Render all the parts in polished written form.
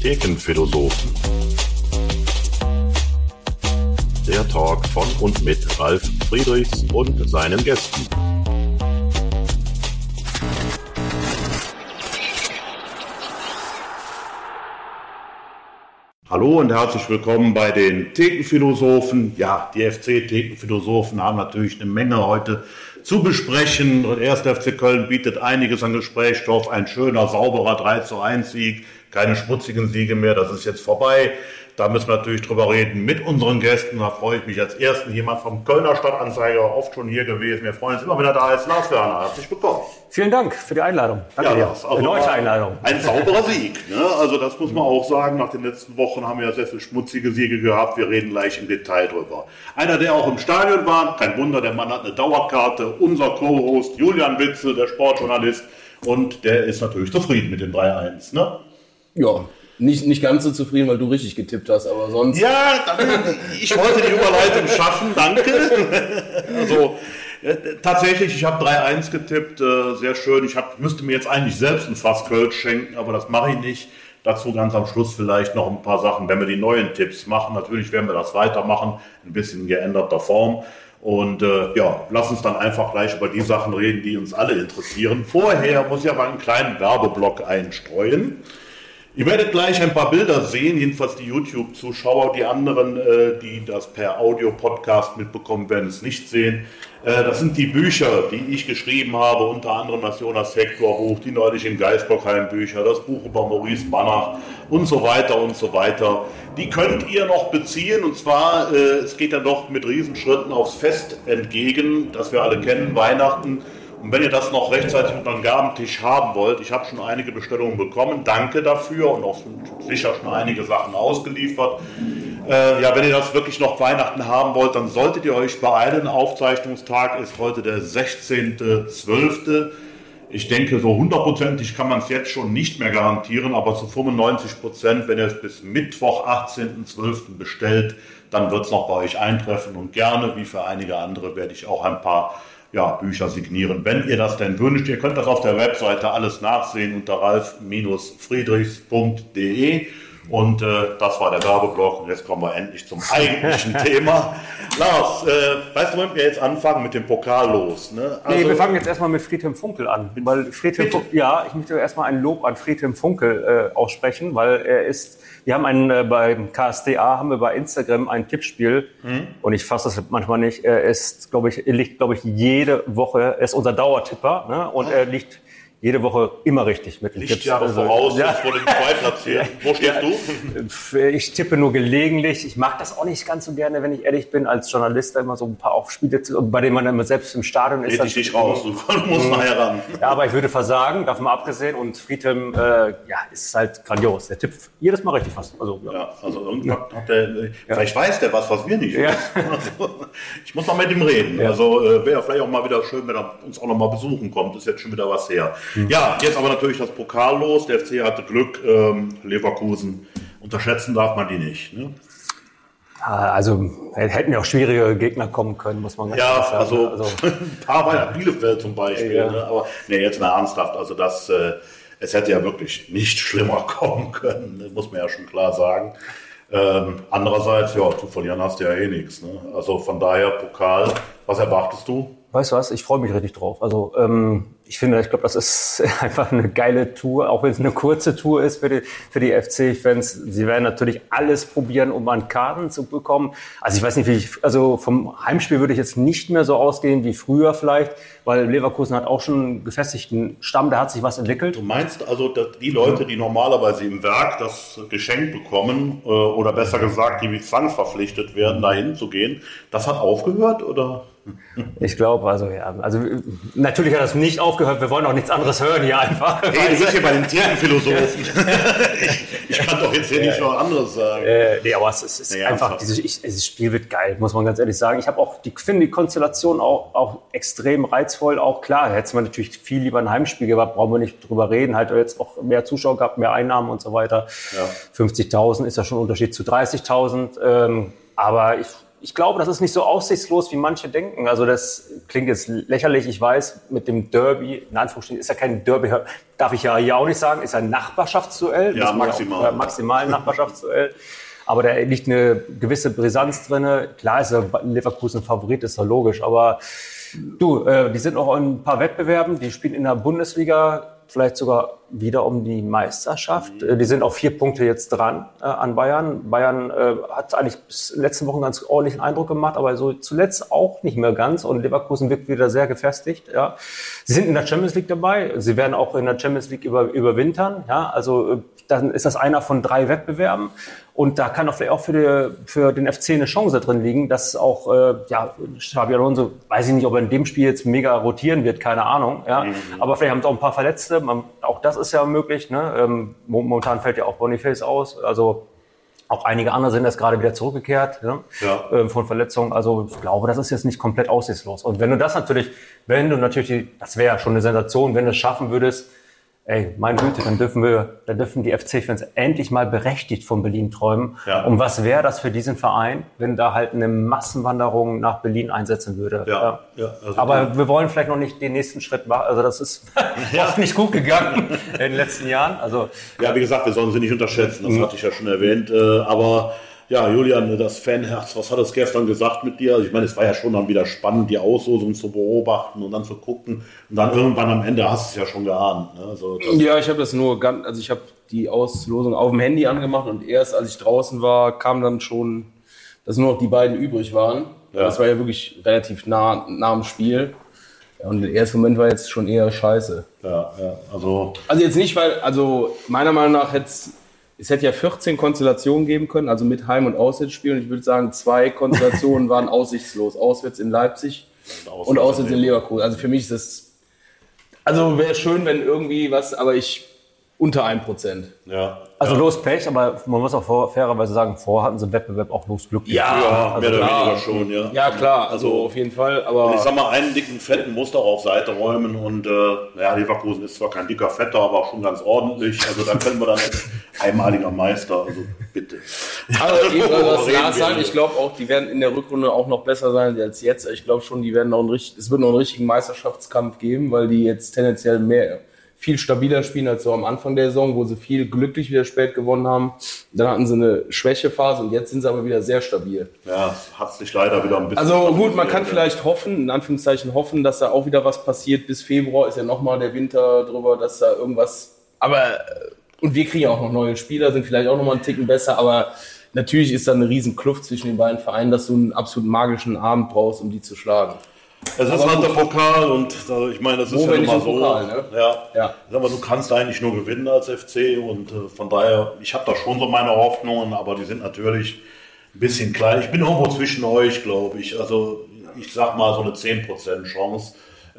Thekenphilosophen. Der Talk von und mit Ralf Friedrichs und seinen Gästen. Hallo und herzlich willkommen bei den Thekenphilosophen. Ja, die FC-Thekenphilosophen haben natürlich eine Menge heute zu besprechen. Und 1. FC Köln bietet einiges an Gesprächsstoff. Ein schöner, sauberer 3:1-Sieg. Keine schmutzigen Siege mehr, das ist jetzt vorbei. Da müssen wir natürlich drüber reden mit unseren Gästen. Da freue ich mich als ersten, jemand vom Kölner Stadtanzeiger, oft schon hier gewesen. Wir freuen uns immer, wenn er da ist. Lars Werner, herzlich willkommen. Vielen Dank für die Einladung. Danke dir. Also erneute Einladung. Ein sauberer Sieg. Ne? Also das muss man auch sagen. Nach den letzten Wochen haben wir ja sehr viele schmutzige Siege gehabt. Wir reden gleich im Detail drüber. Einer, der auch im Stadion war, kein Wunder, der Mann hat eine Dauerkarte. Unser Co-Host Julian Witzel, der Sportjournalist. Und der ist natürlich zufrieden mit dem 3:1. Ne? Ja. Nicht ganz so zufrieden, weil du richtig getippt hast, aber sonst... Ja, ich wollte die Überleitung schaffen, danke. Also tatsächlich, ich habe 3:1 getippt, sehr schön. Ich müsste mir jetzt eigentlich selbst ein Fass Kölsch schenken, aber das mache ich nicht. Dazu ganz am Schluss vielleicht noch ein paar Sachen, wenn wir die neuen Tipps machen. Natürlich werden wir das weitermachen, ein bisschen in geänderter Form. Und lass uns dann einfach gleich über die Sachen reden, die uns alle interessieren. Vorher muss ich aber einen kleinen Werbeblock einstreuen. Ihr werdet gleich ein paar Bilder sehen, jedenfalls die YouTube-Zuschauer. Die anderen, die das per Audio-Podcast mitbekommen, werden es nicht sehen. Das sind die Bücher, die ich geschrieben habe, unter anderem das Jonas Hector Buch, die neulich in Geisbockheim Bücher, das Buch über Maurice Banach und so weiter und so weiter. Die könnt ihr noch beziehen, und zwar, es geht ja noch mit Riesenschritten aufs Fest entgegen, das wir alle kennen, Weihnachten. Und wenn ihr das noch rechtzeitig unter den Gabentisch haben wollt, ich habe schon einige Bestellungen bekommen, danke dafür, und auch sicher schon einige Sachen ausgeliefert. Wenn ihr das wirklich noch Weihnachten haben wollt, dann solltet ihr euch beeilen. Aufzeichnungstag ist heute der 16.12. Ich denke, so 100%ig kann man es jetzt schon nicht mehr garantieren, aber zu 95%, wenn ihr es bis Mittwoch, 18.12. bestellt, dann wird es noch bei euch eintreffen, und gerne, wie für einige andere, werde ich auch ein paar Bücher signieren, wenn ihr das denn wünscht. Ihr könnt das auf der Webseite alles nachsehen unter ralf-friedrichs.de. Und das war der Werbeblock, und jetzt kommen wir endlich zum eigentlichen Thema. Lars, weißt du, wenn wir jetzt anfangen mit dem Pokal los? Ne? Also, wir fangen jetzt erstmal mit Friedhelm Funkel an. Weil ich möchte erstmal ein Lob an Friedhelm Funkel aussprechen, weil wir haben beim KSDA haben wir bei Instagram ein Tippspiel, und ich fasse das manchmal nicht. Er liegt, glaube ich, jede Woche, er ist unser Dauertipper, ne? Und er liegt jede Woche immer richtig mit den Tipps. Lichtjahre voraus, ja. Vor dem Zweitplatzieren. Wo stehst du? Ich tippe nur gelegentlich. Ich mag das auch nicht ganz so gerne, wenn ich ehrlich bin, als Journalist da immer so ein paar auch Spiele, bei denen man immer selbst im Stadion ist. Red dich nicht raus, du musst nachher ran. Ja, aber ich würde versagen, davon mal abgesehen. Und Friedhelm, ist halt grandios. Der tippt jedes Mal richtig fast. Also irgendwann hat der, vielleicht weiß der was wir nicht wissen. Also, ich muss mal mit ihm reden. Ja. Also wäre vielleicht auch mal wieder schön, wenn er uns auch noch mal besuchen kommt. Ist jetzt schon wieder was her. Ja, jetzt aber natürlich das Pokal los. Der FC hatte Glück. Leverkusen, unterschätzen darf man die nicht. Ne? Also hätten ja auch schwierige Gegner kommen können, muss man ganz ehrlich sagen. Also ein paar war ja Bielefeld zum Beispiel. Ja. Ne? Aber jetzt mal ernsthaft. Also es hätte ja wirklich nicht schlimmer kommen können. Das muss man ja schon klar sagen. Andererseits, zu verlieren hast du ja eh nichts. Ne? Also von daher Pokal. Was erwartest du? Weißt du was? Ich freue mich richtig drauf. Also ich glaube, das ist einfach eine geile Tour, auch wenn es eine kurze Tour ist für die FC-Fans. Sie werden natürlich alles probieren, um an Karten zu bekommen. Also ich weiß nicht, vom Heimspiel würde ich jetzt nicht mehr so ausgehen wie früher vielleicht, weil Leverkusen hat auch schon einen gefestigten Stamm, da hat sich was entwickelt. Du meinst also, dass die Leute, die normalerweise im Werk das Geschenk bekommen, oder besser gesagt, die wie zwangsverpflichtet werden, da hinzugehen, das hat aufgehört, oder? Ich glaube, also natürlich hat das nicht aufgehört, wir wollen auch nichts anderes hören hier einfach. Hey, du bist hier bei den Thekenphilosophen. Ich kann doch jetzt hier nicht noch anderes sagen. Aber es ist einfach, dieses Spiel wird geil, muss man ganz ehrlich sagen. Ich finde die Konstellation auch extrem reizvoll, auch klar, hätte man natürlich viel lieber ein Heimspiel gehabt, brauchen wir nicht drüber reden, halt jetzt auch mehr Zuschauer gehabt, mehr Einnahmen und so weiter. Ja. 50.000 ist ja schon ein Unterschied zu 30.000, aber ich glaube, das ist nicht so aussichtslos, wie manche denken. Also das klingt jetzt lächerlich, ich weiß, mit dem Derby, in Anführungsstrichen, ist ja kein Derby, darf ich ja hier auch nicht sagen, ist ein Nachbarschaftsduell. Ja, maximal. Maximal ein Nachbarschaftsduell. Aber da liegt eine gewisse Brisanz drin. Klar ist Leverkusen Favorit, ist doch logisch. Aber du, die sind noch in ein paar Wettbewerben, die spielen in der Bundesliga, vielleicht sogar wieder um die Meisterschaft. Die sind auf 4 Punkte jetzt dran an Bayern. Bayern hat eigentlich bis letzten Wochen ganz ordentlichen Eindruck gemacht, aber so zuletzt auch nicht mehr ganz. Und Leverkusen wirkt wieder sehr gefestigt. Ja. Sie sind in der Champions League dabei. Sie werden auch in der Champions League überwintern. Ja. Also dann ist das einer von 3 Wettbewerben. Und da kann doch vielleicht auch für den FC eine Chance drin liegen, dass auch Xabi Alonso, weiß ich nicht, ob er in dem Spiel jetzt mega rotieren wird, keine Ahnung. Ja. Aber vielleicht haben sie auch ein paar Verletzte. Auch das ist ja möglich. Ne? Momentan fällt ja auch Boniface aus. Also auch einige andere sind jetzt gerade wieder zurückgekehrt, ne? Von Verletzungen. Also ich glaube, das ist jetzt nicht komplett aussichtslos. Und wenn du das natürlich, das wäre ja schon eine Sensation, wenn du es schaffen würdest, ey, meine Güte, dann dürfen die FC-Fans endlich mal berechtigt von Berlin träumen. Ja. Und was wäre das für diesen Verein, wenn da halt eine Massenwanderung nach Berlin einsetzen würde? Ja. Also aber wir wollen vielleicht noch nicht den nächsten Schritt machen. Also das ist oft nicht gut gegangen in den letzten Jahren. Also ja, wie gesagt, wir sollen sie nicht unterschätzen. Das hatte ich ja schon erwähnt. Aber ja, Julian, das Fanherz, was hat es gestern gesagt mit dir? Also ich meine, es war ja schon dann wieder spannend, die Auslosung zu beobachten und dann zu gucken. Und dann irgendwann am Ende hast du es ja schon geahnt. Ne? Also ja, ich habe ich habe die Auslosung auf dem Handy angemacht und erst als ich draußen war, kam dann schon, dass nur noch die beiden übrig waren. Ja. Das war ja wirklich relativ nah am Spiel. Ja, und der erste Moment war jetzt schon eher scheiße. Ja, also jetzt nicht, weil, meiner Meinung nach es hätte ja 14 Konstellationen geben können, also mit Heim- und Auswärtsspielen. Und ich würde sagen, 2 Konstellationen waren aussichtslos. Auswärts in Leipzig und auswärts in Leverkusen. Also für mich ist das, wäre schön, wenn irgendwie was, aber unter 1%. Ja. Also los Pech, aber man muss auch fairerweise sagen, vorher hatten sie im Wettbewerb auch los Glück. Ja, mehr oder weniger schon, ja. Ja, klar, also auf jeden Fall. Aber ich sag mal, einen dicken, fetten Muster auf Seite räumen und Leverkusen ist zwar kein dicker, fetter, aber auch schon ganz ordentlich. Also da können wir dann jetzt einmaliger Meister, also bitte. Also ich was Lars sagen, ich glaube auch, die werden in der Rückrunde auch noch besser sein als jetzt. Ich glaube schon, es wird noch einen richtigen Meisterschaftskampf geben, weil die jetzt tendenziell viel stabiler spielen als so am Anfang der Saison, wo sie viel glücklich wieder spät gewonnen haben. Dann hatten sie eine Schwächephase und jetzt sind sie aber wieder sehr stabil. Ja, hat sich leider wieder ein bisschen... Also gut, man kann vielleicht in Anführungszeichen hoffen, dass da auch wieder was passiert. Bis Februar ist ja nochmal der Winter drüber, dass da irgendwas... Und wir kriegen auch noch neue Spieler, sind vielleicht auch nochmal einen Ticken besser, aber natürlich ist da eine riesen Kluft zwischen den beiden Vereinen, dass du einen absolut magischen Abend brauchst, um die zu schlagen. Es ist halt der Pokal und ich meine, das ist ja immer so. Pokal, ne? Ja. Aber du kannst eigentlich nur gewinnen als FC und von daher, ich habe da schon so meine Hoffnungen, aber die sind natürlich ein bisschen klein. Ich bin irgendwo zwischen euch, glaube ich. Also ich sag mal so eine 10% Chance.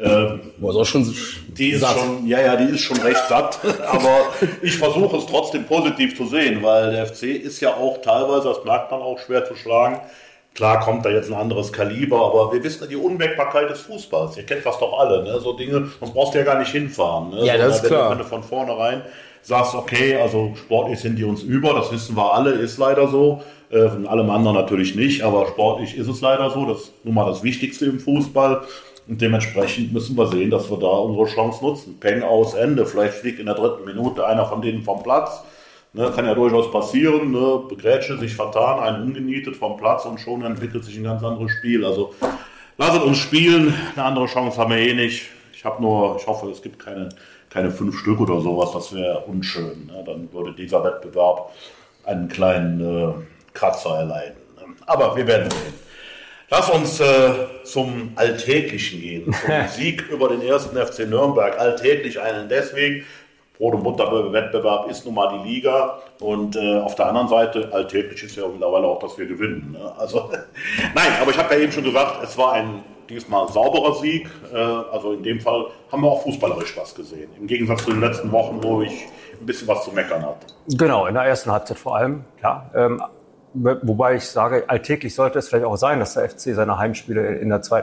Die ist schon recht satt, aber ich versuche es trotzdem positiv zu sehen, weil der FC ist ja auch teilweise, das merkt man auch, schwer zu schlagen. Klar kommt da jetzt ein anderes Kaliber, aber wir wissen ja die Unwägbarkeit des Fußballs. Ihr kennt das doch alle, ne? So Dinge, sonst brauchst du ja gar nicht hinfahren. Ne? Ja, das ist klar. Wenn du von vornherein sagst, okay, also sportlich sind die uns über, das wissen wir alle, ist leider so. Von allem anderen natürlich nicht, aber sportlich ist es leider so. Das ist nun mal das Wichtigste im Fußball. Und dementsprechend müssen wir sehen, dass wir da unsere Chance nutzen. Peng aus, Ende. Vielleicht fliegt in der 3. Minute einer von denen vom Platz. Ne, kann ja durchaus passieren, ne, Begrätsche, sich vertan, einen umgenietet vom Platz und schon entwickelt sich ein ganz anderes Spiel. Also lasst uns spielen, eine andere Chance haben wir eh nicht. Ich hoffe, es gibt keine 5 Stück oder sowas, das wäre unschön. Ne? Dann würde dieser Wettbewerb einen kleinen Kratzer erleiden. Ne? Aber wir werden sehen. Lass uns zum Alltäglichen gehen, zum Sieg über den 1. FC Nürnberg. Alltäglich einen deswegen. Brot- und Butterwettbewerb ist nun mal die Liga und auf der anderen Seite, alltäglich ist ja mittlerweile auch, dass wir gewinnen. Ne? Also, nein, aber ich habe ja eben schon gesagt, es war ein diesmal sauberer Sieg. Also in dem Fall haben wir auch fußballerisch was gesehen. Im Gegensatz zu den letzten Wochen, wo ich ein bisschen was zu meckern hatte. Genau, in der ersten Halbzeit vor allem, klar. Wobei ich sage, alltäglich sollte es vielleicht auch sein, dass der FC seine Heimspiele in der zweiten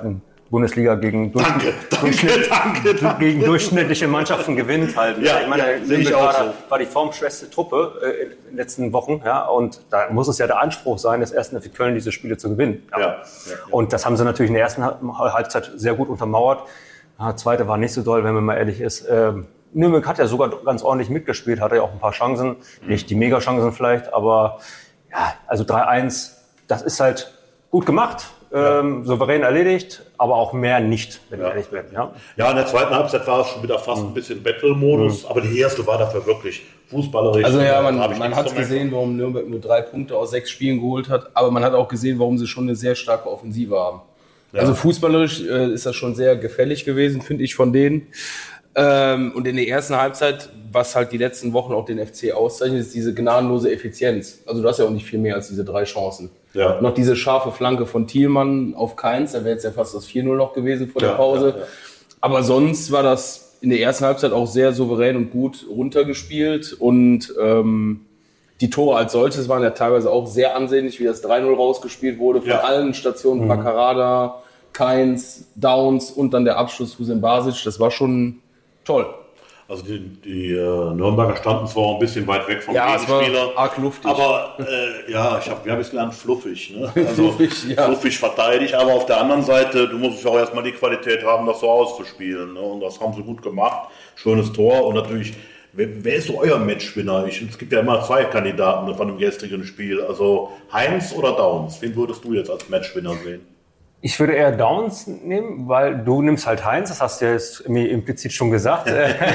Bundesliga gegen durchschnittliche Mannschaften gewinnt halt. Ja, ich meine, war die formschwächste Truppe in den letzten Wochen, ja, und da muss es ja der Anspruch sein, des 1. FC Köln diese Spiele zu gewinnen. Ja. Und das haben sie natürlich in der ersten Halbzeit sehr gut untermauert. Die zweite war nicht so doll, wenn man mal ehrlich ist. Nürnberg hat ja sogar ganz ordentlich mitgespielt, hatte ja auch ein paar Chancen, nicht die Mega-Chancen vielleicht, aber ja, also 3-1, das ist halt gut gemacht. Souverän erledigt, aber auch mehr nicht, wenn ich ehrlich bin. Ja, in der zweiten Halbzeit war es schon wieder fast ein bisschen Battle-Modus, aber die erste war dafür wirklich fußballerisch. Also ja, man hat gesehen, warum Nürnberg nur 3 Punkte aus 6 Spielen geholt hat, aber man hat auch gesehen, warum sie schon eine sehr starke Offensive haben. Ja. Also fußballerisch ist das schon sehr gefällig gewesen, finde ich, von denen. Und in der ersten Halbzeit, was halt die letzten Wochen auch den FC auszeichnet, ist diese gnadenlose Effizienz. Also du hast ja auch nicht viel mehr als diese 3 Chancen. Ja. Noch diese scharfe Flanke von Thielmann auf Keins, da wäre jetzt ja fast das 4-0 noch gewesen vor der Pause. Ja. Aber sonst war das in der ersten Halbzeit auch sehr souverän und gut runtergespielt. Und die Tore als solches waren ja teilweise auch sehr ansehnlich, wie das 3-0 rausgespielt wurde von allen Stationen, Paccarada, Keins, Downs und dann der Abschluss Hussein Basic. Das war schon toll. Also die Nürnberger standen zwar ein bisschen weit weg vom Gegenspieler, arg luftig. Aber wir haben es gelernt, fluffig. Ne? Also fluffig verteidigt, aber auf der anderen Seite, du musst auch erstmal die Qualität haben, das so auszuspielen. Ne? Und das haben sie gut gemacht. Schönes Tor und natürlich, wer ist so euer Matchwinner? Es gibt ja immer 2 Kandidaten von dem gestrigen Spiel. Also Heinz oder Downs? Wen würdest du jetzt als Matchwinner sehen? Ich würde eher Downs nehmen, weil du nimmst halt Heinz, das hast du ja jetzt mir implizit schon gesagt.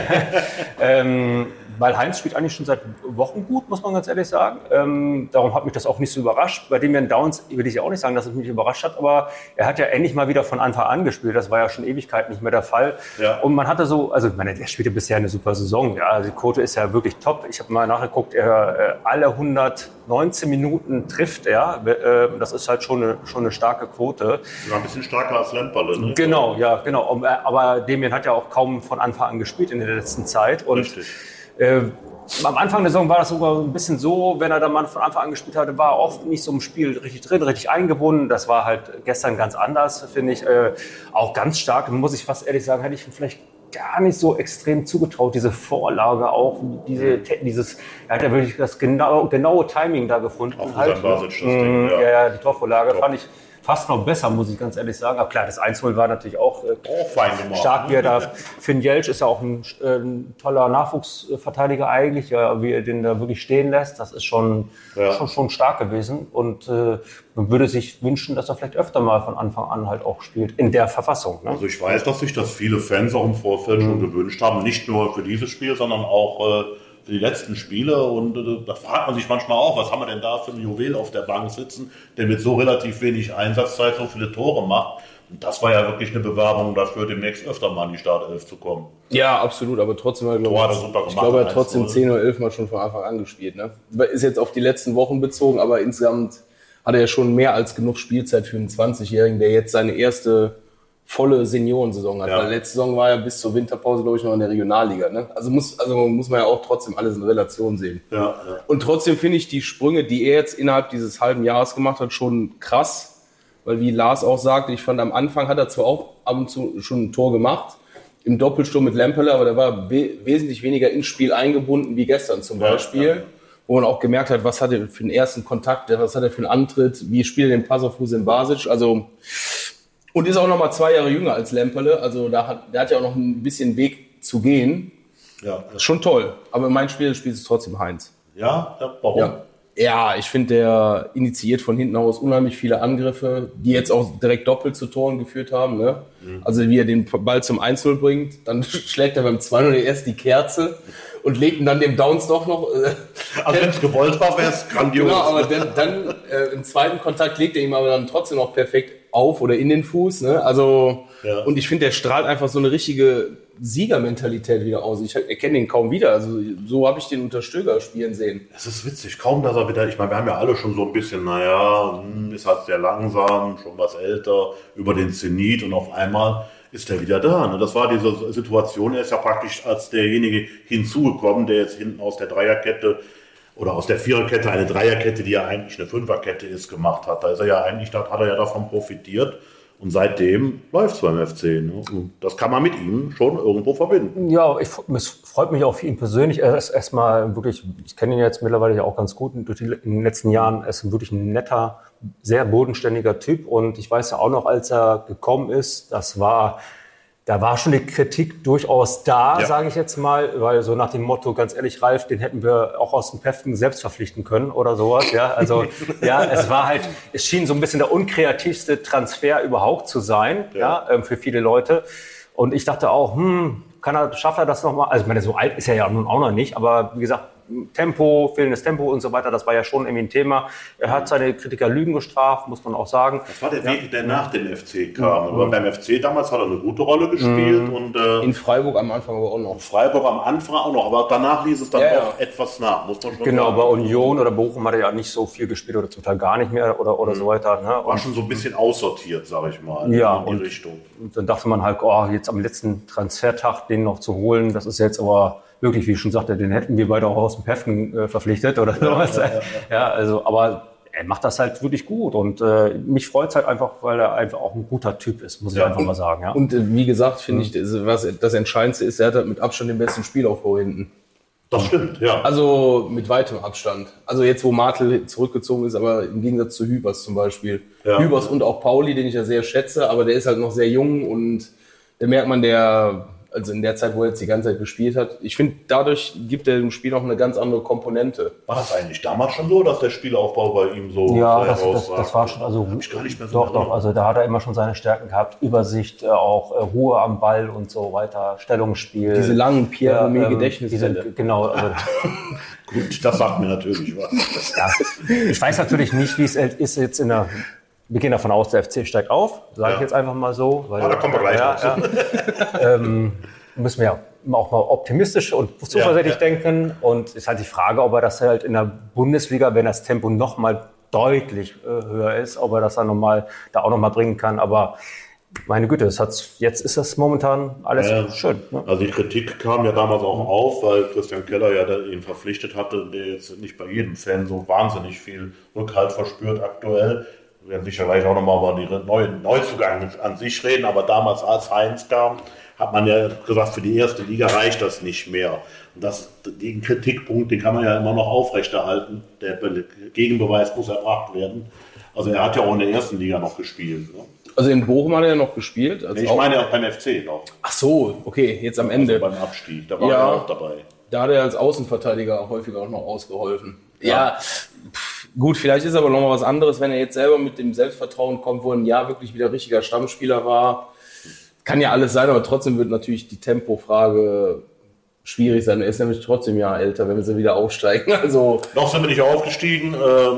Weil Heinz spielt eigentlich schon seit Wochen gut, muss man ganz ehrlich sagen. Darum hat mich das auch nicht so überrascht. Bei dem Herrn Downs will ich ja auch nicht sagen, dass es mich überrascht hat, aber er hat ja endlich mal wieder von Anfang an gespielt. Das war ja schon Ewigkeit nicht mehr der Fall. Ja. Und man hatte so, also ich meine, der spielte bisher eine super Saison. Ja, also die Quote ist ja wirklich top. Ich habe mal nachgeguckt, er alle 119 Minuten trifft er. Das ist halt schon eine starke Quote. Ja, ein bisschen stärker als Lemperle. Ne? Genau, ja, genau. Aber Demian hat ja auch kaum von Anfang an gespielt in der letzten Zeit. Und richtig. Am Anfang der Saison war das sogar ein bisschen so, wenn er dann mal von Anfang an gespielt hatte, war er oft nicht so im Spiel richtig drin, richtig eingebunden. Das war halt gestern ganz anders, finde ich. Auch ganz stark, muss ich fast ehrlich sagen, hätte ich ihm vielleicht gar nicht so extrem zugetraut. Diese Vorlage auch, er hat ja wirklich das genaue Timing da gefunden. Auch halt, Basic, das Ding, ja, die Torvorlage fand ich fast noch besser, muss ich ganz ehrlich sagen. Aber klar, das 1-0 war natürlich auch fein gemacht, stark, wie er da. Finn Jeltsch ist ja auch ein toller Nachwuchsverteidiger eigentlich, ja, wie er den da wirklich stehen lässt. Das ist schon stark gewesen. Und man würde sich wünschen, dass er vielleicht öfter mal von Anfang an halt auch spielt, in der Verfassung. Ne? Also ich weiß, dass sich das viele Fans auch im Vorfeld schon gewünscht haben. Nicht nur für dieses Spiel, sondern auch für die letzten Spiele. Und da fragt man sich manchmal auch, was haben wir denn da für ein Juwel auf der Bank sitzen, der mit so relativ wenig Einsatzzeit so viele Tore macht. Und das war ja wirklich eine Bewerbung dafür, demnächst öfter mal in die Startelf zu kommen. Ja, absolut, aber trotzdem hat er trotzdem 10 oder 11 Mal schon von Anfang an gespielt. Ne? Ist jetzt auf die letzten Wochen bezogen, aber insgesamt hat er ja schon mehr als genug Spielzeit für einen 20-Jährigen, der jetzt seine erste volle Seniorensaison hat. Ja. Weil letzte Saison war er bis zur Winterpause, glaube ich, noch in der Regionalliga. Ne? Also muss man ja auch trotzdem alles in Relation sehen. Ja, ja. Und trotzdem finde ich die Sprünge, die er jetzt innerhalb dieses halben Jahres gemacht hat, schon krass. Weil wie Lars auch sagte, ich fand, am Anfang hat er zwar auch ab und zu schon ein Tor gemacht, im Doppelsturm mit Lemperle, aber der war wesentlich weniger ins Spiel eingebunden wie gestern zum Beispiel. Ja. Wo man auch gemerkt hat, was hat er für einen ersten Kontakt, was hat er für einen Antritt, wie spielt er den Pass auf Hussein Basic. Also, und ist auch noch mal 2 Jahre jünger als Lemperle, also der hat ja auch noch ein bisschen Weg zu gehen. Ja. Schon toll, aber in meinem Spiel spielt es trotzdem Heinz. Ja, warum? Ja, ich finde, der initiiert von hinten aus unheimlich viele Angriffe, die jetzt auch direkt doppelt zu Toren geführt haben. Ne? Also wie er den Ball zum 1-0 bringt, dann schlägt er beim 2-0 erst die Kerze und legt ihn dann dem Downs doch noch. Also wenn es gewollt war, wäre es grandios. Genau, aber dann im zweiten Kontakt legt er ihm aber dann trotzdem noch perfekt auf oder in den Fuß. Ne? Also und ich finde, der strahlt einfach so eine richtige Siegermentalität wieder aus. Ich erkenne den kaum wieder. Also so habe ich den unter Stöger spielen sehen. Es ist witzig, kaum dass er wieder, ich meine, wir haben ja alle schon so ein bisschen, ist halt sehr langsam, schon was älter, über den Zenit und auf einmal ist er wieder da. Ne? Das war diese Situation, er ist ja praktisch als derjenige hinzugekommen, der jetzt hinten aus der Dreierkette oder aus der Viererkette eine Dreierkette, die ja eigentlich eine Fünferkette ist, gemacht hat. Da ist er ja eigentlich, da hat er ja davon profitiert. Und seitdem läuft es beim FC. Ne? Und das kann man mit ihm schon irgendwo verbinden. Ja, es freut mich auch für ihn persönlich. Er ist erstmal wirklich, ich kenne ihn jetzt mittlerweile ja auch ganz gut in den letzten Jahren. Er ist wirklich ein netter, sehr bodenständiger Typ. Und ich weiß ja auch noch, als er gekommen ist, da war schon die Kritik durchaus da, sage ich jetzt mal, weil so nach dem Motto, ganz ehrlich, Ralf, den hätten wir auch aus dem Päften selbst verpflichten können oder sowas. Ja, also es schien so ein bisschen der unkreativste Transfer überhaupt zu sein, für viele Leute. Und ich dachte auch, schafft er das nochmal? Also ich meine, so alt ist er ja nun auch noch nicht, aber wie gesagt, fehlendes Tempo und so weiter, das war ja schon irgendwie ein Thema. Er hat seine Kritiker Lügen gestraft, muss man auch sagen. Das war der Weg, der nach dem FC kam. Aber beim FC damals hat er eine gute Rolle gespielt. Und, in Freiburg am Anfang aber auch noch. Freiburg am Anfang auch noch, aber danach ließ es dann auch etwas nach, muss man schon sagen. Genau, bei Union oder Bochum hat er ja nicht so viel gespielt oder zum Teil gar nicht mehr oder so weiter. Ne? War schon so ein bisschen aussortiert, sage ich mal, in die Richtung. Und dann dachte man halt, jetzt am letzten Transfertag den noch zu holen, das ist jetzt aber wirklich, wie ich schon sagte, den hätten wir beide auch aus dem Päften verpflichtet oder sowas. Also, aber er macht das halt wirklich gut und mich freut es halt einfach, weil er einfach auch ein guter Typ ist, muss ich einfach mal sagen. Ja. Und wie gesagt, finde ich, was das Entscheidendste ist, er hat halt mit Abstand den besten Spielaufbau hinten. Das stimmt, ja. Also mit weitem Abstand. Also jetzt, wo Martel zurückgezogen ist, aber im Gegensatz zu Hübers zum Beispiel. Ja. Hübers und auch Pauli, den ich ja sehr schätze, aber der ist halt noch sehr jung und da merkt man, also in der Zeit, wo er jetzt die ganze Zeit gespielt hat, ich finde, dadurch gibt er dem Spiel noch eine ganz andere Komponente. War das eigentlich damals schon so, dass der Spielaufbau bei ihm so herausragt? Das war schon, also hab ich gar nicht mehr so doch, also da hat er immer schon seine Stärken gehabt, Übersicht, auch Ruhe am Ball und so weiter, Stellungsspiel. Diese langen Pierre-Gedächtnisfälle. Genau. Also, gut, das sagt mir natürlich was. Ich weiß natürlich nicht, wie es ist jetzt wir gehen davon aus, der FC steigt auf, sage ich jetzt einfach mal so. Weil, da kommen wir gleich dazu. Müssen wir ja auch mal optimistisch und zuversichtlich denken. Und es ist halt die Frage, ob er das halt in der Bundesliga, wenn das Tempo noch mal deutlich höher ist, ob er das dann da auch noch mal bringen kann. Aber meine Güte, jetzt ist das momentan alles schön. Ne? Also die Kritik kam ja damals auch auf, weil Christian Keller ja ihn verpflichtet hatte, der jetzt nicht bei jedem Fan so wahnsinnig viel Rückhalt verspürt aktuell. Wir werden sicherlich auch nochmal über die Neuzugang an sich reden, aber damals, als Heinz kam, hat man ja gesagt, für die erste Liga reicht das nicht mehr. Und den Kritikpunkt, den kann man ja immer noch aufrechterhalten. Der Gegenbeweis muss erbracht werden. Also er hat ja auch in der ersten Liga noch gespielt. Ne? Also in Bochum hat er ja noch gespielt? Ich meine auch beim FC noch. Ach so, okay, jetzt am Ende. Also beim Abstieg, da war er auch dabei. Da hat er als Außenverteidiger häufiger auch noch ausgeholfen. Ja, gut, vielleicht ist aber noch mal was anderes, wenn er jetzt selber mit dem Selbstvertrauen kommt, wo er ein Jahr wirklich wieder richtiger Stammspieler war. Kann ja alles sein, aber trotzdem wird natürlich die Tempofrage schwierig sein. Er ist nämlich trotzdem ein Jahr älter, wenn sie wieder aufsteigen. Also noch sind wir nicht aufgestiegen,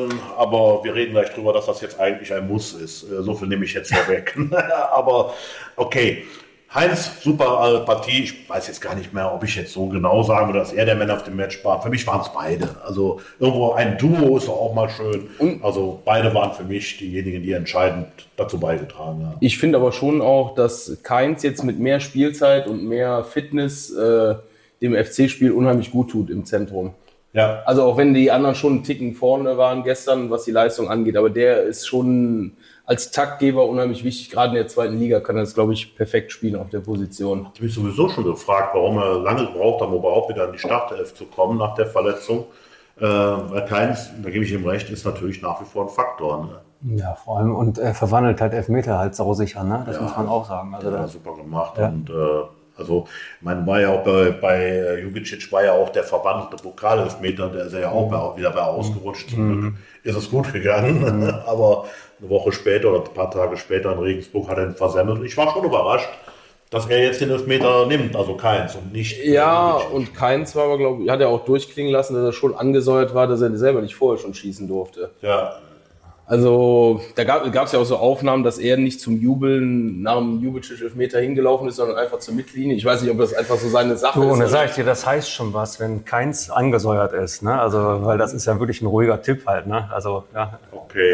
aber wir reden gleich drüber, dass das jetzt eigentlich ein Muss ist. So viel nehme ich jetzt vorweg. Aber okay. Heinz, super Partie. Ich weiß jetzt gar nicht mehr, ob ich jetzt so genau sagen würde, dass er der Man of the Match war. Für mich waren es beide. Also irgendwo ein Duo ist doch auch mal schön. Also beide waren für mich diejenigen, die entscheidend dazu beigetragen haben. Ich finde aber schon auch, dass Kainz jetzt mit mehr Spielzeit und mehr Fitness dem FC-Spiel unheimlich gut tut im Zentrum. Ja. Also auch wenn die anderen schon einen Ticken vorne waren gestern, was die Leistung angeht, aber der ist schon als Taktgeber unheimlich wichtig. Gerade in der zweiten Liga kann er das, glaube ich, perfekt spielen auf der Position. Ich habe mich sowieso schon gefragt, warum er lange gebraucht hat, um überhaupt wieder in die Startelf zu kommen nach der Verletzung. Weil Kainz, da gebe ich ihm recht, ist natürlich nach wie vor ein Faktor. Ne? Ja, vor allem und er verwandelt halt Elfmeter halt sausicher, ne? Das muss man auch sagen. Also ja, super gemacht. Ja. Und also, ich meine, war ja auch bei Jubicic war ja auch der verwandelte Pokalelfmeter, der ist ja auch wieder bei ausgerutscht. Zum Glück ist es gut gegangen, aber eine Woche später oder ein paar Tage später in Regensburg hat er ihn versemmelt. Und ich war schon überrascht, dass er jetzt den Elfmeter nimmt, also Kainz und nicht. Ja, und Kainz war aber, glaube ich, hat er auch durchklingen lassen, dass er schon angesäuert war, dass er selber nicht vorher schon schießen durfte. Ja. Also da gab es ja auch so Aufnahmen, dass er nicht zum Jubeln nach dem Jubicic-Elfmeter hingelaufen ist, sondern einfach zur Mittellinie. Ich weiß nicht, ob das einfach so seine Sache ist. Und da sage ich dir, das heißt schon was, wenn Kainz angesäuert ist, ne? Also, weil das ist ja wirklich ein ruhiger Typ halt, ne? Also, ja. Okay.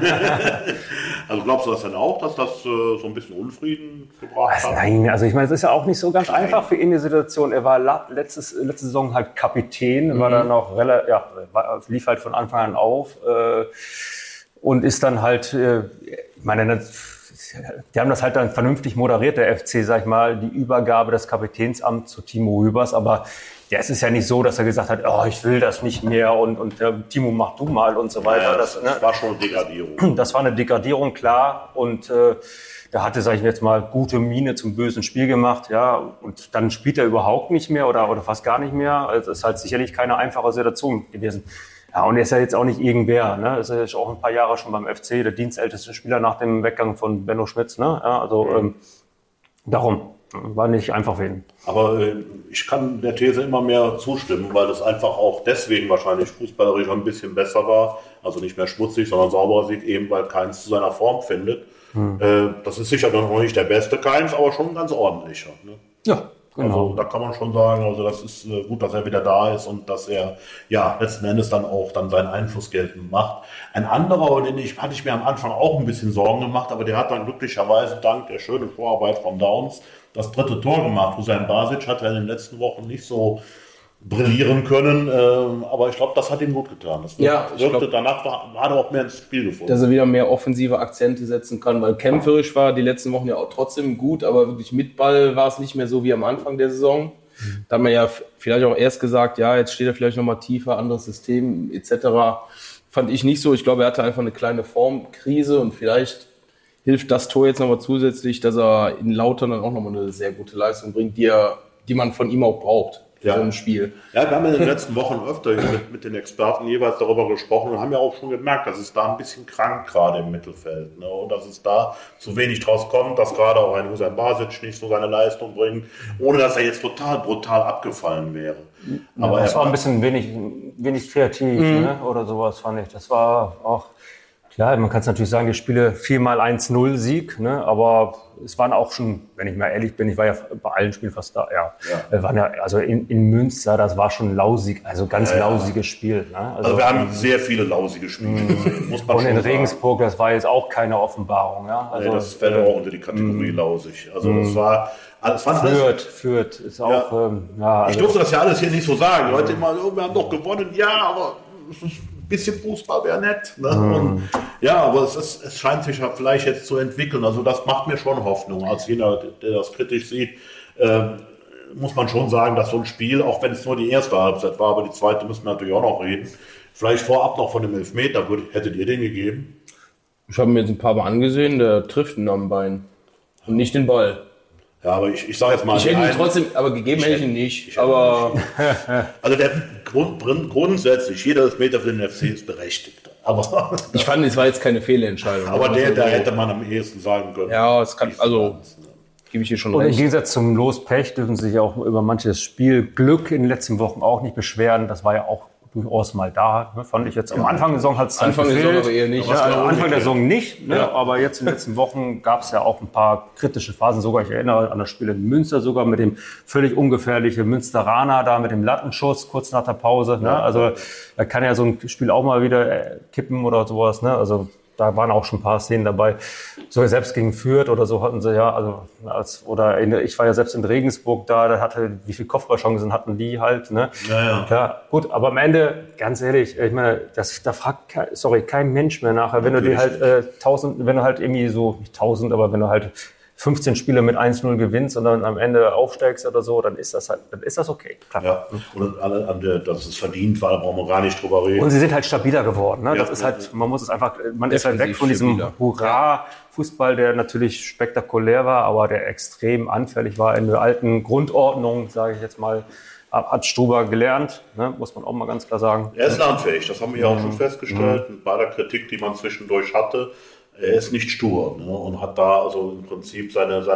Also glaubst du das dann auch, dass das so ein bisschen Unfrieden gebracht hat? Nein, also ich meine, es ist ja auch nicht so ganz einfach für ihn die Situation. Er war letzte Saison halt Kapitän, war dann noch lief halt von Anfang an auf. Und ist dann halt, ich meine, die haben das halt dann vernünftig moderiert, der FC, sag ich mal, die Übergabe des Kapitänsamts zu Timo Rübers, aber es ist ja nicht so, dass er gesagt hat, oh, ich will das nicht mehr und Timo, mach du mal und so weiter. Ja, das war schon eine Degradierung. Das war eine Degradierung, klar, und da hatte, sag ich jetzt mal, gute Miene zum bösen Spiel gemacht, ja, und dann spielt er überhaupt nicht mehr oder fast gar nicht mehr. Also es ist halt sicherlich keine einfache Situation gewesen. Ja, und er ist ja jetzt auch nicht irgendwer, ne? Ist ja auch ein paar Jahre schon beim FC, der dienstälteste Spieler nach dem Weggang von Benno Schmitz, ne? Ja, also darum war nicht einfach für ihn. Aber ich kann der These immer mehr zustimmen, weil das einfach auch deswegen wahrscheinlich fußballerisch ein bisschen besser war. Also nicht mehr schmutzig, sondern sauberer sieht, eben weil Kainz zu seiner Form findet. Das ist sicher noch nicht der beste Kainz, aber schon ein ganz ordentlicher. Ne? Ja, genau. Also da kann man schon sagen, also das ist gut, dass er wieder da ist und dass er ja letzten Endes dann auch seinen Einfluss geltend macht. Ein anderer, hatte ich mir am Anfang auch ein bisschen Sorgen gemacht, aber der hat dann glücklicherweise dank der schönen Vorarbeit von Downs das 3. Tor gemacht. Hussein Basic hat er in den letzten Wochen nicht so brillieren können, aber ich glaube, das hat ihm gut getan. Das wirkte danach, hat er auch mehr ins Spiel gefunden. Dass er wieder mehr offensive Akzente setzen kann, weil kämpferisch war die letzten Wochen ja auch trotzdem gut, aber wirklich mit Ball war es nicht mehr so wie am Anfang der Saison. Da hat man ja vielleicht auch erst gesagt, ja, jetzt steht er vielleicht nochmal tiefer, anderes System etc. Fand ich nicht so. Ich glaube, er hatte einfach eine kleine Formkrise und vielleicht hilft das Tor jetzt nochmal zusätzlich, dass er in Lautern dann auch nochmal eine sehr gute Leistung bringt, die man von ihm auch braucht. Ja. So ein Spiel. Ja, wir haben in den letzten Wochen öfter mit den Experten jeweils darüber gesprochen und haben ja auch schon gemerkt, dass es da ein bisschen krank gerade im Mittelfeld, ne? Und dass es da zu wenig draus kommt, dass gerade auch ein Hussein Basic nicht so seine Leistung bringt, ohne dass er jetzt total brutal abgefallen wäre. Ja, aber es war ein bisschen wenig kreativ, ne? Oder sowas fand ich. Das war auch, klar, man kann es natürlich sagen, die Spiele 4x1-0 Sieg, ne? Aber es waren auch schon, wenn ich mal ehrlich bin, ich war ja bei allen Spielen fast da, waren ja, also in Münster, das war schon lausig, also ganz lausiges Spiel. Ne? Also wir haben sehr viele lausige Spiele gesehen, muss man und schon in Regensburg, das war jetzt auch keine Offenbarung. Ja? Also, das fällt auch unter die Kategorie lausig. Also das war... Fürth ist auch... Also ich durfte das ja alles hier nicht so sagen. Die Leute immer, wir haben doch gewonnen, ja, aber... Ein bisschen Fußball wäre nett. Ne? Und, ja, aber es scheint sich ja vielleicht jetzt zu entwickeln. Also das macht mir schon Hoffnung. Als jeder, der das kritisch sieht, muss man schon sagen, dass so ein Spiel, auch wenn es nur die erste Halbzeit war, aber die zweite müssen wir natürlich auch noch reden, vielleicht vorab noch von dem Elfmeter, hättet ihr den gegeben? Ich habe mir jetzt ein paar Mal angesehen, der trifft ihn am Bein und nicht den Ball. Ja, aber ich sage jetzt mal... Ich hätte ihn trotzdem, aber gegeben hätte ich ihn nicht. Aber also der grundsätzlich, jeder Elfmeter für den FC ist berechtigt. Aber ich fand, es war jetzt keine Fehlentscheidung. Aber da hätte man am ehesten sagen können. Ja, es kann, also gebe ich hier schon recht. Und im Gegensatz zum Lospech dürfen sie sich auch über manches Spielglück in den letzten Wochen auch nicht beschweren. Das war ja auch durchaus mal da, ne? Fand ich jetzt. Am Anfang der Saison hat es Anfang der Saison aber eher nicht. Ja, am Anfang der Saison nicht, ne? Ja. Aber jetzt in den letzten Wochen gab es ja auch ein paar kritische Phasen. Sogar, ich erinnere an das Spiel in Münster, sogar mit dem völlig ungefährlichen Münsteraner da mit dem Lattenschuss kurz nach der Pause. Ne? Also da kann ja so ein Spiel auch mal wieder kippen oder sowas. Ne? Also da waren auch schon ein paar Szenen dabei. So selbst gegen Fürth oder so hatten sie ja, ich war ja selbst in Regensburg da hatte, wie viele Kopfballchancen hatten die halt, ne? Ja. Klar, gut, aber am Ende, ganz ehrlich, ich meine, da fragt kein Mensch mehr nachher, wenn natürlich du die halt wenn du halt irgendwie so, nicht 1000, aber wenn du halt 15 Spiele mit 1-0 gewinnst und dann am Ende aufsteigst oder so, dann ist das okay. Klar. Ja, und dass es verdient war, da brauchen wir gar nicht drüber reden. Und sie sind halt stabiler geworden. Ne? Das ist halt, man muss es einfach, man ist halt weg von diesem Hurra-Fußball, der natürlich spektakulär war, aber der extrem anfällig war in der alten Grundordnung, sage ich jetzt mal. Hat Struber gelernt, ne? Muss man auch mal ganz klar sagen. Er ist lernfähig, das haben wir ja auch schon festgestellt, bei der Kritik, die man zwischendurch hatte. Er ist nicht stur, ne? Und hat da also im Prinzip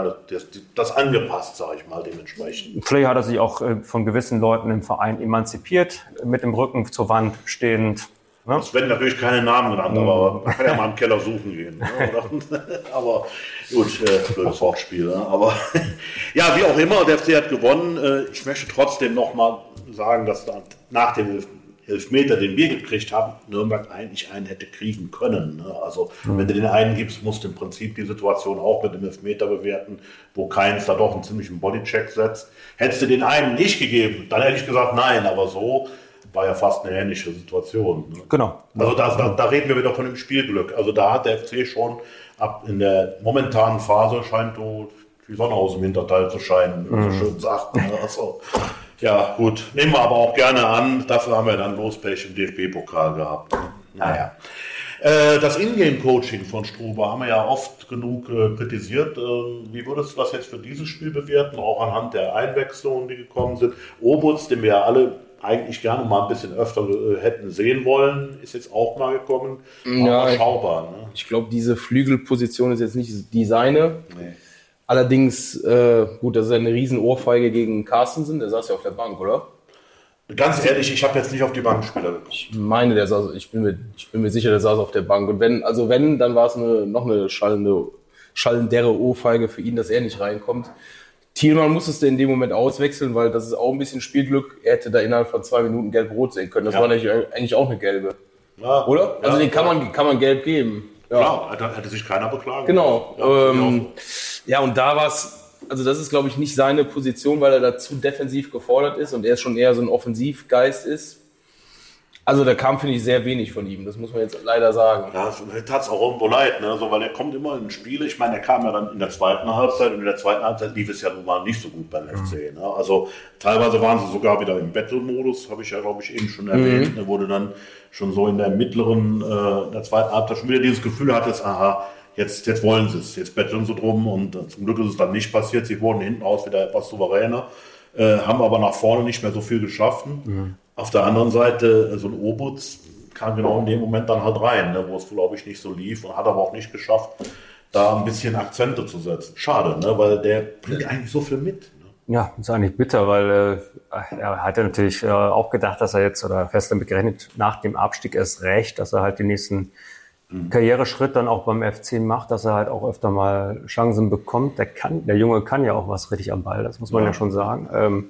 das angepasst, sage ich mal, dementsprechend. Vielleicht hat er sich auch von gewissen Leuten im Verein emanzipiert, mit dem Rücken zur Wand stehend. Ne? Es werden natürlich keine Namen genannt, aber man kann ja mal im Keller suchen gehen. Ne? Aber gut, blödes Wortspiel. Ne? Aber ja, wie auch immer, der FC hat gewonnen. Ich möchte trotzdem nochmal sagen, dass dann nach dem Elfmeter, den wir gekriegt haben, Nürnberg eigentlich einen hätte kriegen können. Ne? Also wenn du den einen gibst, musst du im Prinzip die Situation auch mit dem Elfmeter bewerten, wo Kainz da doch einen ziemlichen Bodycheck setzt. Hättest du den einen nicht gegeben, dann hätte ich gesagt, nein, aber so war ja fast eine ähnliche Situation. Ne? Genau. Also da reden wir wieder von dem Spielglück. Also da hat der FC schon in der momentanen Phase scheint die Sonne aus dem Hinterteil zu scheinen, wie man so schön sagt. Ne? Also, ja gut, nehmen wir aber auch gerne an. Dafür haben wir dann Lospech im DFB-Pokal gehabt. Naja. Das Ingame-Coaching von Struber haben wir ja oft genug kritisiert. Wie würdest du das jetzt für dieses Spiel bewerten, auch anhand der Einwechslungen, die gekommen sind? Obutz, den wir ja alle eigentlich gerne mal ein bisschen öfter hätten sehen wollen, ist jetzt auch mal gekommen. Ja, schaubar. Ne? Ich glaube, diese Flügelposition ist jetzt nicht die seine. Nee. Allerdings, gut, das ist eine riesen Ohrfeige gegen Carstensen, der saß ja auf der Bank, oder? Ganz ehrlich, ich habe jetzt nicht auf die Bankspieler geguckt. Ich meine, ich bin mir sicher, der saß auf der Bank. Und wenn, dann war es noch eine schallendere Ohrfeige für ihn, dass er nicht reinkommt. Thielmann musstest du in dem Moment auswechseln, weil das ist auch ein bisschen Spielglück. Er hätte da innerhalb von 2 Minuten gelb-rot sehen können. Das war eigentlich auch eine gelbe. Ja, oder? Also den kann man gelb geben. Ja, da hätte sich keiner beklagen. Genau. Ja, und da war es, also das ist, glaube ich, nicht seine Position, weil er da zu defensiv gefordert ist und er schon eher so ein Offensivgeist ist. Also da kam, finde ich, sehr wenig von ihm. Das muss man jetzt leider sagen. Ja, mir tat es auch irgendwo leid, ne? So, weil er kommt immer in Spiele. Ich meine, er kam ja dann in der zweiten Halbzeit und in der zweiten Halbzeit lief es ja nun mal nicht so gut beim FC. Ne? Also teilweise waren sie sogar wieder im Battle-Modus, habe ich ja, glaube ich, eben schon erwähnt. Er wurde dann schon so in der mittleren, der zweiten Halbzeit schon wieder dieses Gefühl hatte, aha, jetzt wollen sie es, jetzt betteln sie drum und zum Glück ist es dann nicht passiert. Sie wurden hinten raus wieder etwas souveräner, haben aber nach vorne nicht mehr so viel geschaffen. Auf der anderen Seite, so ein Obutz kam genau in dem Moment dann halt rein, ne, wo es, glaube ich, nicht so lief und hat aber auch nicht geschafft, da ein bisschen Akzente zu setzen. Schade, ne, weil der bringt eigentlich so viel mit. Ne? Ja, ist eigentlich bitter, weil er hatte natürlich auch gedacht, dass er jetzt, oder fest damit gerechnet, nach dem Abstieg erst recht, dass er halt den nächsten Karriereschritt dann auch beim FC macht, dass er halt auch öfter mal Chancen bekommt. Der Junge kann ja auch was richtig am Ball, das muss man ja schon sagen.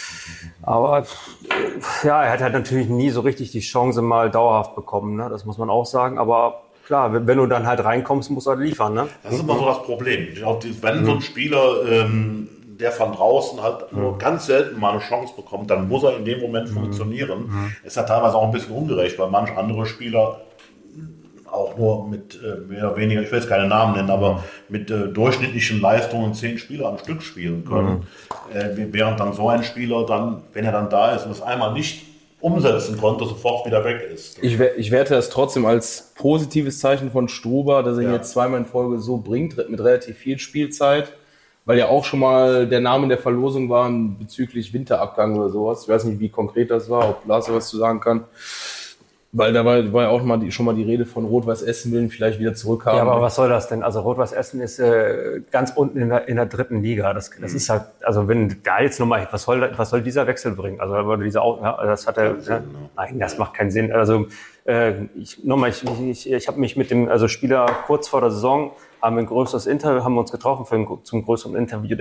Aber ja, er hat halt natürlich nie so richtig die Chance mal dauerhaft bekommen, ne? Das muss man auch sagen. Aber klar, wenn du dann halt reinkommst, musst du halt liefern. Ne? Das ist immer so das Problem. Ich glaube, wenn so ein Spieler, der von draußen halt nur ganz selten mal eine Chance bekommt, dann muss er in dem Moment funktionieren. Ist ja teilweise auch ein bisschen ungerecht, weil manche andere Spieler auch nur mit mehr oder weniger, ich will jetzt keine Namen nennen, aber mit durchschnittlichen Leistungen 10 Spieler am Stück spielen können. Während dann so ein Spieler dann, wenn er dann da ist und es einmal nicht umsetzen konnte, sofort wieder weg ist. Ich werte das trotzdem als positives Zeichen von Struber, dass er ihn jetzt zweimal in Folge so bringt, mit relativ viel Spielzeit, weil ja auch schon mal der Name der Verlosung war bezüglich Winterabgang oder sowas. Ich weiß nicht, wie konkret das war, ob Lars was zu sagen kann. Weil da war ja auch schon mal die Rede von Rot-Weiß Essen will vielleicht wieder zurückhaben. Ja, aber was soll das denn? Also Rot-Weiß Essen ist ganz unten in der 3. Liga. Das ist halt, also wenn da jetzt nochmal, was soll dieser Wechsel bringen? Also das hat er, nein, das macht keinen Sinn. Also ich habe mich mit dem Spieler kurz vor der Saison haben wir uns getroffen zum größeren Interview.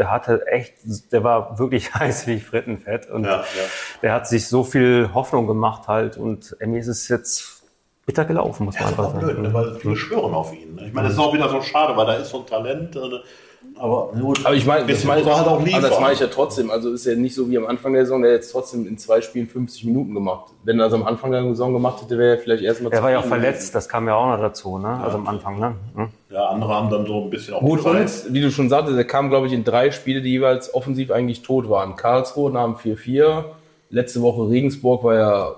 Der war wirklich heiß wie Frittenfett und der hat sich so viel Hoffnung gemacht halt und mir ist es jetzt bitter gelaufen, muss man einfach sagen. Blöd, ne, weil viele schwören auf ihn. Ne? Ich meine, das ist auch wieder so schade, weil da ist so ein Talent. Aber ich meine, das meine ich ja trotzdem. Also ist ja nicht so wie am Anfang der Saison, der jetzt trotzdem in 2 Spielen 50 Minuten gemacht. Wenn er das am Anfang der Saison gemacht hätte, wäre er vielleicht erstmal. Er war ja auch verletzt, das kam ja auch noch dazu, ne? Ja. Also am Anfang, ne? Ja, andere haben dann so ein bisschen auch. Gut, und wie du schon sagtest, er kam, glaube ich, in 3 Spiele, die jeweils offensiv eigentlich tot waren. Karlsruhe nahm 4-4. Letzte Woche Regensburg war ja,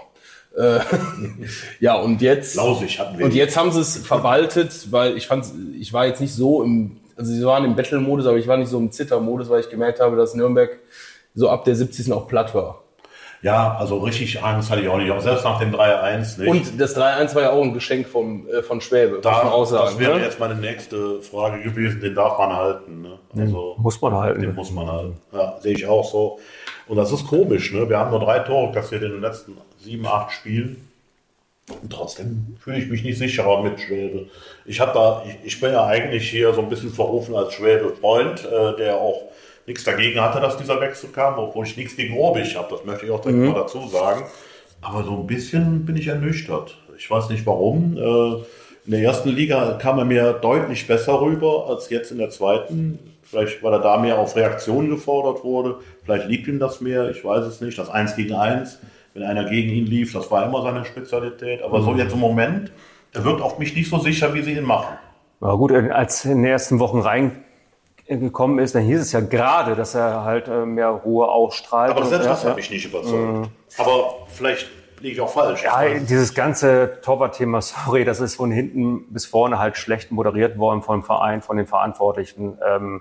ja, und jetzt. Lausig hatten wir. Und jetzt haben sie es verwaltet, weil ich war jetzt nicht so also sie waren im Battle-Modus, aber ich war nicht so im Zitter-Modus, weil ich gemerkt habe, dass Nürnberg so ab der 70. auch platt war. Ja, also richtig Angst hatte ich auch nicht, auch selbst nach dem 3-1 nicht. Und das 3-1 war ja auch ein Geschenk von Schwäbe, muss man auch sagen. Das wäre jetzt meine nächste Frage gewesen, den darf man halten. Ne? Also, muss man halten. Den muss man halten, ja, sehe ich auch so. Und das ist komisch, ne? Wir haben nur 3 Tore kassiert in den letzten 7, 8 Spielen. Und trotzdem fühle ich mich nicht sicherer mit Schwäbe. Ich bin ja eigentlich hier so ein bisschen verrufen als Schwäbe-Freund, der auch nichts dagegen hatte, dass dieser Wechsel kam, obwohl ich nichts gegen Robich habe, das möchte ich auch direkt mal dazu sagen. Aber so ein bisschen bin ich ernüchtert. Ich weiß nicht warum. In der 1. Liga kam er mir deutlich besser rüber als jetzt in der 2. Vielleicht, weil er da mehr auf Reaktionen gefordert wurde. Vielleicht liegt ihm das mehr, ich weiß es nicht. Das 1 gegen 1. wenn einer gegen ihn lief, das war immer seine Spezialität. Aber so jetzt im Moment, der wirkt auf mich nicht so sicher, wie sie ihn machen. Ja gut, als er in den ersten Wochen reingekommen ist, dann hieß es ja gerade, dass er halt mehr Ruhe ausstrahlt. Aber das hat mich nicht überzeugt. Aber vielleicht liege ich auch falsch. Ja, dieses ganze Torwart-Thema, sorry, das ist von hinten bis vorne halt schlecht moderiert worden vom Verein, von den Verantwortlichen.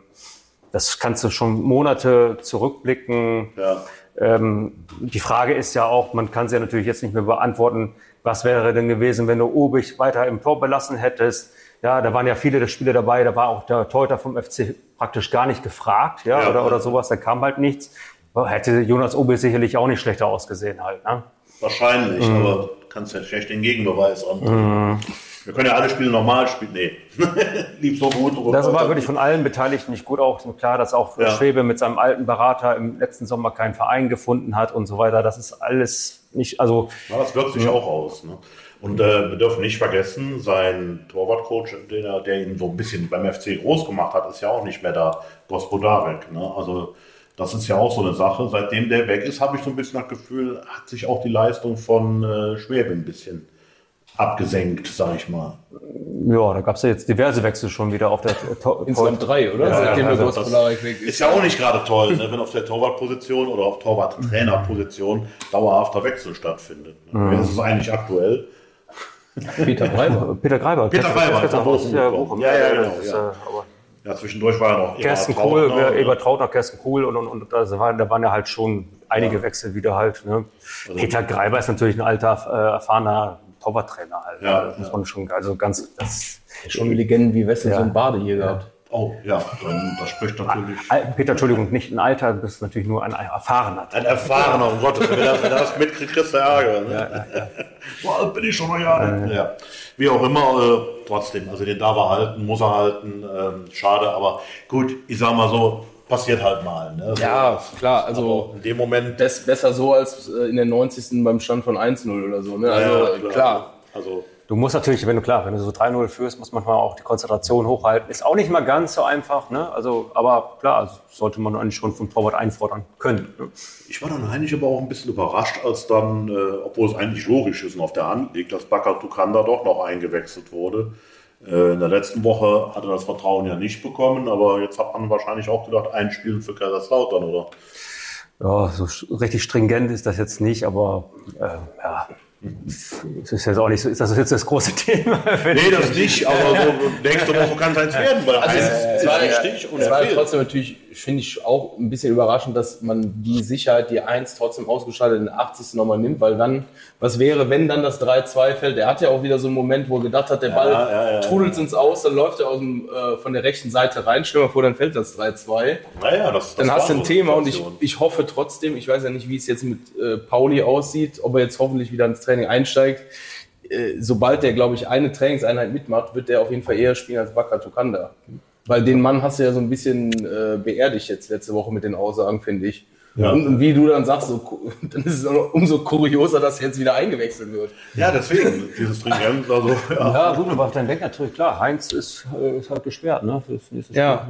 Das kannst du schon Monate zurückblicken. Ja. Die Frage ist ja auch, man kann sie ja natürlich jetzt nicht mehr beantworten, was wäre denn gewesen, wenn du Obig weiter im Tor belassen hättest. Ja, da waren ja viele der Spieler dabei, da war auch der Torhüter vom FC praktisch gar nicht gefragt, oder sowas, da kam halt nichts. Hätte Jonas Obig sicherlich auch nicht schlechter ausgesehen halt, ne? Wahrscheinlich, aber du kannst ja schlecht den Gegenbeweis anbringen. Wir können ja alle Spiele normal spielen. Nee, lief so gut. Das war wirklich von allen Beteiligten nicht gut. Auch klar, dass auch Schwebe mit seinem alten Berater im letzten Sommer keinen Verein gefunden hat und so weiter. Das ist alles nicht, also... Ja, das wirkt sich auch aus, ne? Und wir dürfen nicht vergessen, sein Torwartcoach, der ihn so ein bisschen beim FC groß gemacht hat, ist ja auch nicht mehr da, Gospodarek, ne? Also das ist ja auch so eine Sache. Seitdem der weg ist, habe ich so ein bisschen das Gefühl, hat sich auch die Leistung von Schwebe ein bisschen abgesenkt, sag ich mal. Ja, da gab es ja jetzt diverse Wechsel schon wieder auf der Insgesamt 3, oder? Ja, seitdem also der Gospodarek weg ist ja auch nicht gerade toll, ne, wenn auf der Torwartposition oder auf Torwarttrainerposition dauerhafter Wechsel stattfindet. Ne? Wer ist es eigentlich aktuell? Peter Greiber. Peter Greiber, Bochum. Ja, genau. Ja, zwischendurch war ja noch Kersten Kuhl, Ebert Trautner, Kersten Kuhl und da waren ja halt schon einige Wechsel wieder halt. Ne? Also Peter Greiber ist natürlich ein alter, erfahrener Torwarttrainer halt. Ja, das muss man schon, also ganz, das schon Legenden wie Wessels und Bade hier gehabt. Oh, ja, das spricht natürlich. Peter, Entschuldigung, nicht ein Alter, du bist natürlich nur ein erfahrener. Ein erfahrener, um Gottes Willen. Wenn er das mitkriegt, kriegst du Ärger. Ne? Boah, bin ich schon noch Jahre. Ja. Wie auch immer, trotzdem, also den darf er halten, muss er halten. Schade, aber gut, ich sag mal so, passiert halt mal. Ne? Ja, klar, also in dem Moment. Besser so als in der 90. beim Stand von 1-0 oder so. Ne? Also ja, klar. Also, du musst natürlich, wenn du so 3-0 führst, muss man manchmal auch die Konzentration hochhalten. Ist auch nicht mal ganz so einfach, ne? Also, aber klar, sollte man eigentlich schon vom Torwart einfordern können. Ne? Ich war dann eigentlich aber auch ein bisschen überrascht, als dann, obwohl es eigentlich logisch ist und auf der Hand liegt, dass Bakar Tukanda doch noch eingewechselt wurde. In der letzten Woche hat er das Vertrauen ja nicht bekommen, aber jetzt hat man wahrscheinlich auch gedacht, ein Spiel für Kaiserslautern, oder? Ja, so richtig stringent ist das jetzt nicht, aber ja. Das ist jetzt auch nicht so, ist das jetzt das große Thema? Nee, das nicht, aber so nächste Woche kann es eins werden, weil es war richtig und es war trotzdem natürlich, finde ich, auch ein bisschen überraschend, dass man die Sicherheit, die 1 trotzdem ausgeschaltet in der 80. nochmal nimmt, weil dann, was wäre, wenn dann das 3-2 fällt? Er hat ja auch wieder so einen Moment, wo er gedacht hat, der Ball trudelt ins Aus, dann läuft er von der rechten Seite rein, stell dir mal vor, dann fällt das 3-2. Dann hast du ein Thema und ich hoffe trotzdem, ich weiß ja nicht, wie es jetzt mit Pauli aussieht, ob er jetzt hoffentlich wieder ins Training einsteigt. Sobald der, glaube ich, eine Trainingseinheit mitmacht, wird der auf jeden Fall eher spielen als Bakar Tukanda. Weil den Mann hast du ja so ein bisschen beerdigt jetzt letzte Woche mit den Aussagen, finde ich. Ja. Und wie du dann sagst, dann ist es umso kurioser, dass er jetzt wieder eingewechselt wird. Ja, deswegen, dieses Stringenz. Also, ja, gut, aber dann denkt natürlich, klar, Heinz ist halt gesperrt. Ne? Ja.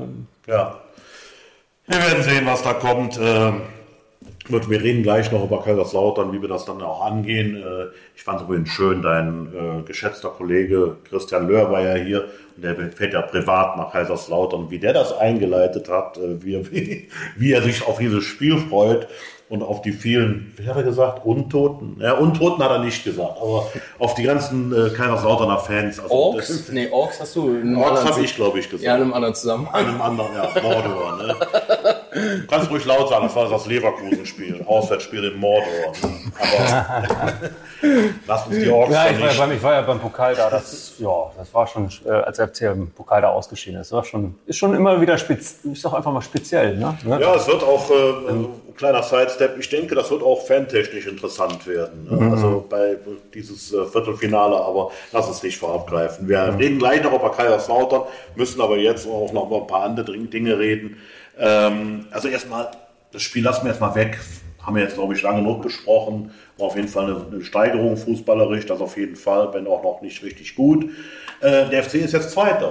Wir werden sehen, was da kommt. Wir reden gleich noch über Kaiserslautern, wie wir das dann auch angehen. Ich fand es übrigens schön, dein geschätzter Kollege Christian Löhr war ja hier und der fährt ja privat nach Kaiserslautern, wie der das eingeleitet hat, wie er sich auf dieses Spiel freut und auf die vielen, wie hat er gesagt, Untoten? Ja, Untoten hat er nicht gesagt, aber auf die ganzen Kaiserslauterner Fans. Also Orks? Nee, Orks hast du. Orks habe ich, glaube ich, gesagt. Ja, in einem anderen Zusammenhang. In einem anderen, ja, Mordor, ne? Du kannst ruhig laut sagen, das war das Leverkusen-Spiel, Auswärtsspiel in Mordor. Ne? Aber lass uns die Orks ich war ja beim Pokal da, das war schon, als der FC im Pokal da ausgeschieden ist, ist schon immer wieder ich sag einfach mal speziell. Ne? Ja, es wird auch, kleiner Sidestep, ich denke, das wird auch fantechnisch interessant werden. Ne? Also bei dieses Viertelfinale, aber lass uns nicht vorabgreifen. Wir reden gleich noch über Kaiserslautern, müssen aber jetzt auch noch über ein paar andere Dinge reden. Also erstmal, das Spiel lassen wir erstmal weg. Haben wir jetzt, glaube ich, lange genug besprochen. War auf jeden Fall eine Steigerung fußballerisch, das auf jeden Fall, wenn auch noch nicht richtig gut. Der FC ist jetzt Zweiter.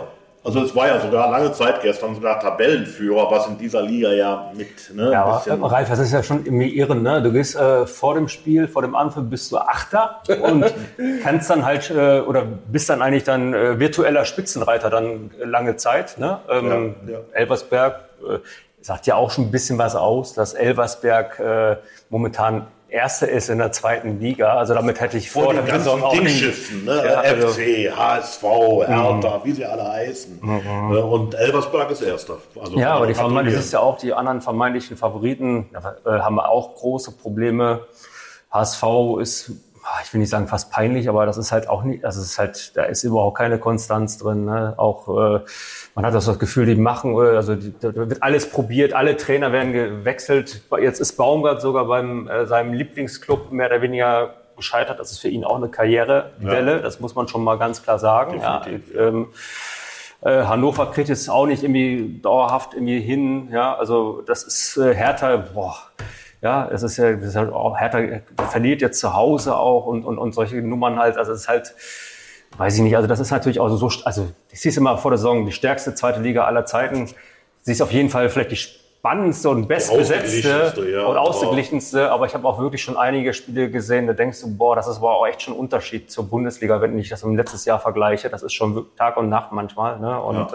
Also es war ja sogar lange Zeit gestern sogar Tabellenführer, was in dieser Liga ja mit... Ne, ja, aber Ralf, das ist ja schon irgendwie irre. Ne? Du gehst vor dem Spiel, vor dem Anfang bist du Achter und kannst dann halt, oder bist dann eigentlich dann virtueller Spitzenreiter dann lange Zeit. Ne? Elversberg sagt ja auch schon ein bisschen was aus, dass Elversberg momentan Erster ist in der zweiten Liga, also damit hätte ich vor der Saison auch nicht... Ne? Ja, FC, HSV, Hertha, wie sie alle heißen. Und Elversberg ist Erster. Also ja, aber das ist ja auch die anderen vermeintlichen Favoriten, haben auch große Probleme. HSV ist, ich will nicht sagen fast peinlich, aber das ist halt auch nicht, also es ist halt, da ist überhaupt keine Konstanz drin. Ne? Auch man hat das Gefühl, die machen, also da wird alles probiert, alle Trainer werden gewechselt. Jetzt ist Baumgart sogar beim seinem Lieblingsclub mehr oder weniger gescheitert. Das ist für ihn auch eine Karrierewelle, das muss man schon mal ganz klar sagen. Ja, Hannover kriegt jetzt auch nicht irgendwie dauerhaft irgendwie hin. Ja, also das ist Hertha, ja, es ist halt auch, Hertha verliert jetzt zu Hause auch und solche Nummern halt, also es ist halt, weiß ich nicht, also das ist natürlich auch so, also ich sehe es immer vor der Saison, die stärkste zweite Liga aller Zeiten, sie ist auf jeden Fall vielleicht die spannendste und bestbesetzte und ausgeglichenste, aber ich habe auch wirklich schon einige Spiele gesehen, da denkst du, das ist aber auch echt schon ein Unterschied zur Bundesliga, wenn ich das mit letztes Jahr vergleiche, das ist schon Tag und Nacht manchmal, ne? Und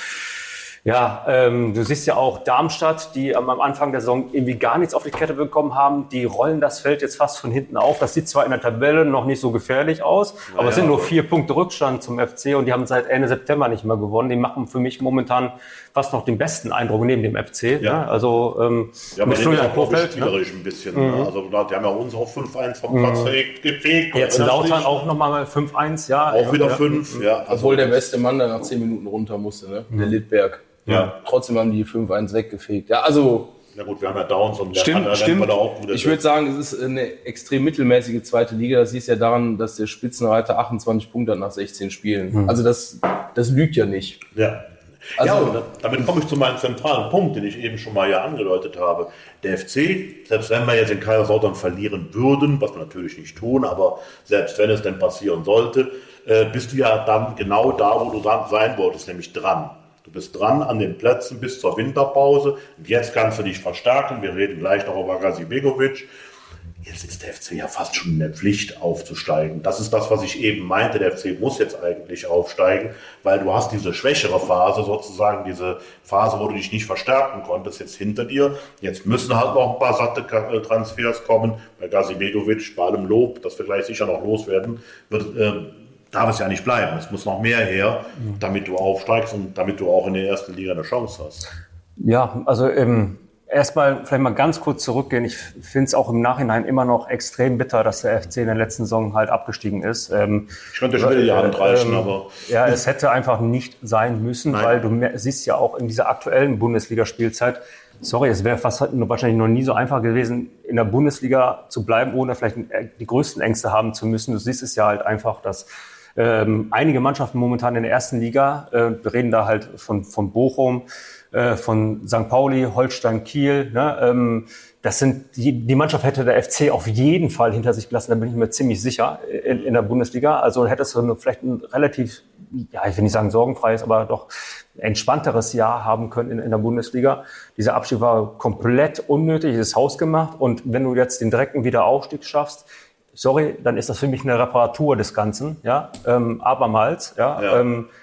du siehst ja auch Darmstadt, die am Anfang der Saison irgendwie gar nichts auf die Kette bekommen haben. Die rollen das Feld jetzt fast von hinten auf. Das sieht zwar in der Tabelle noch nicht so gefährlich aus, aber es sind nur 4 Punkte Rückstand zum FC und die haben seit Ende September nicht mehr gewonnen. Die machen für mich momentan fast noch den besten Eindruck neben dem FC. Ja. Ne? Also mit Florian Kohfeldt. Spielerisch ein bisschen. Also die haben ja uns auch 5-1 vom Platz gefegt. Jetzt Lautern auch nochmal 5-1 , ja. Auch wieder 5, ja. Also obwohl der beste Mann dann nach 10 Minuten runter musste, ne? Der Lidberg. Ja. Trotzdem haben die 5-1 weggefegt. Ja, also. Na gut, wir haben ja Downs und stimmt. Auch ich würde sagen, es ist eine extrem mittelmäßige zweite Liga. Das siehst ja daran, dass der Spitzenreiter 28 Punkte hat nach 16 Spielen. Also das lügt ja nicht. Ja. Also, und damit komme ich zu meinem zentralen Punkt, den ich eben schon mal angedeutet habe. Der FC, selbst wenn wir jetzt in Kaiserslautern verlieren würden, was wir natürlich nicht tun, aber selbst wenn es denn passieren sollte, bist du ja dann genau da, wo du dann sein wolltest, nämlich dran. Du bist dran an den Plätzen bis zur Winterpause. Und jetzt kannst du dich verstärken. Wir reden gleich noch über Gazibegovic. Jetzt ist der FC ja fast schon in der Pflicht aufzusteigen. Das ist das, was ich eben meinte. Der FC muss jetzt eigentlich aufsteigen, weil du hast diese schwächere Phase sozusagen, diese Phase, wo du dich nicht verstärken konntest, jetzt hinter dir. Jetzt müssen halt noch ein paar satte Transfers kommen. Bei Gazibegovic, bei allem Lob, das wir gleich sicher noch loswerden, darf es ja nicht bleiben. Es muss noch mehr her, damit du aufsteigst und damit du auch in der ersten Liga eine Chance hast. Ja, also erstmal vielleicht mal ganz kurz zurückgehen. Ich finde es auch im Nachhinein immer noch extrem bitter, dass der FC in der letzten Saison halt abgestiegen ist. Ich könnte schon wieder die Hand reichen, aber... Ja, es hätte einfach nicht sein müssen, weil du siehst ja auch in dieser aktuellen Bundesligaspielzeit, es wäre wahrscheinlich noch nie so einfach gewesen, in der Bundesliga zu bleiben, ohne vielleicht die größten Ängste haben zu müssen. Du siehst es ja halt einfach, dass einige Mannschaften momentan in der ersten Liga, wir reden da halt von Bochum, von St. Pauli, Holstein, Kiel, ne, das sind die Mannschaft hätte der FC auf jeden Fall hinter sich gelassen, da bin ich mir ziemlich sicher in der Bundesliga. Also hättest du vielleicht ein relativ, ich will nicht sagen sorgenfreies, aber doch entspannteres Jahr haben können in der Bundesliga. Dieser Abstieg war komplett unnötig, ist hausgemacht und wenn du jetzt den direkten Wiederaufstieg schaffst, dann ist das für mich eine Reparatur des Ganzen, ja, abermals, ja.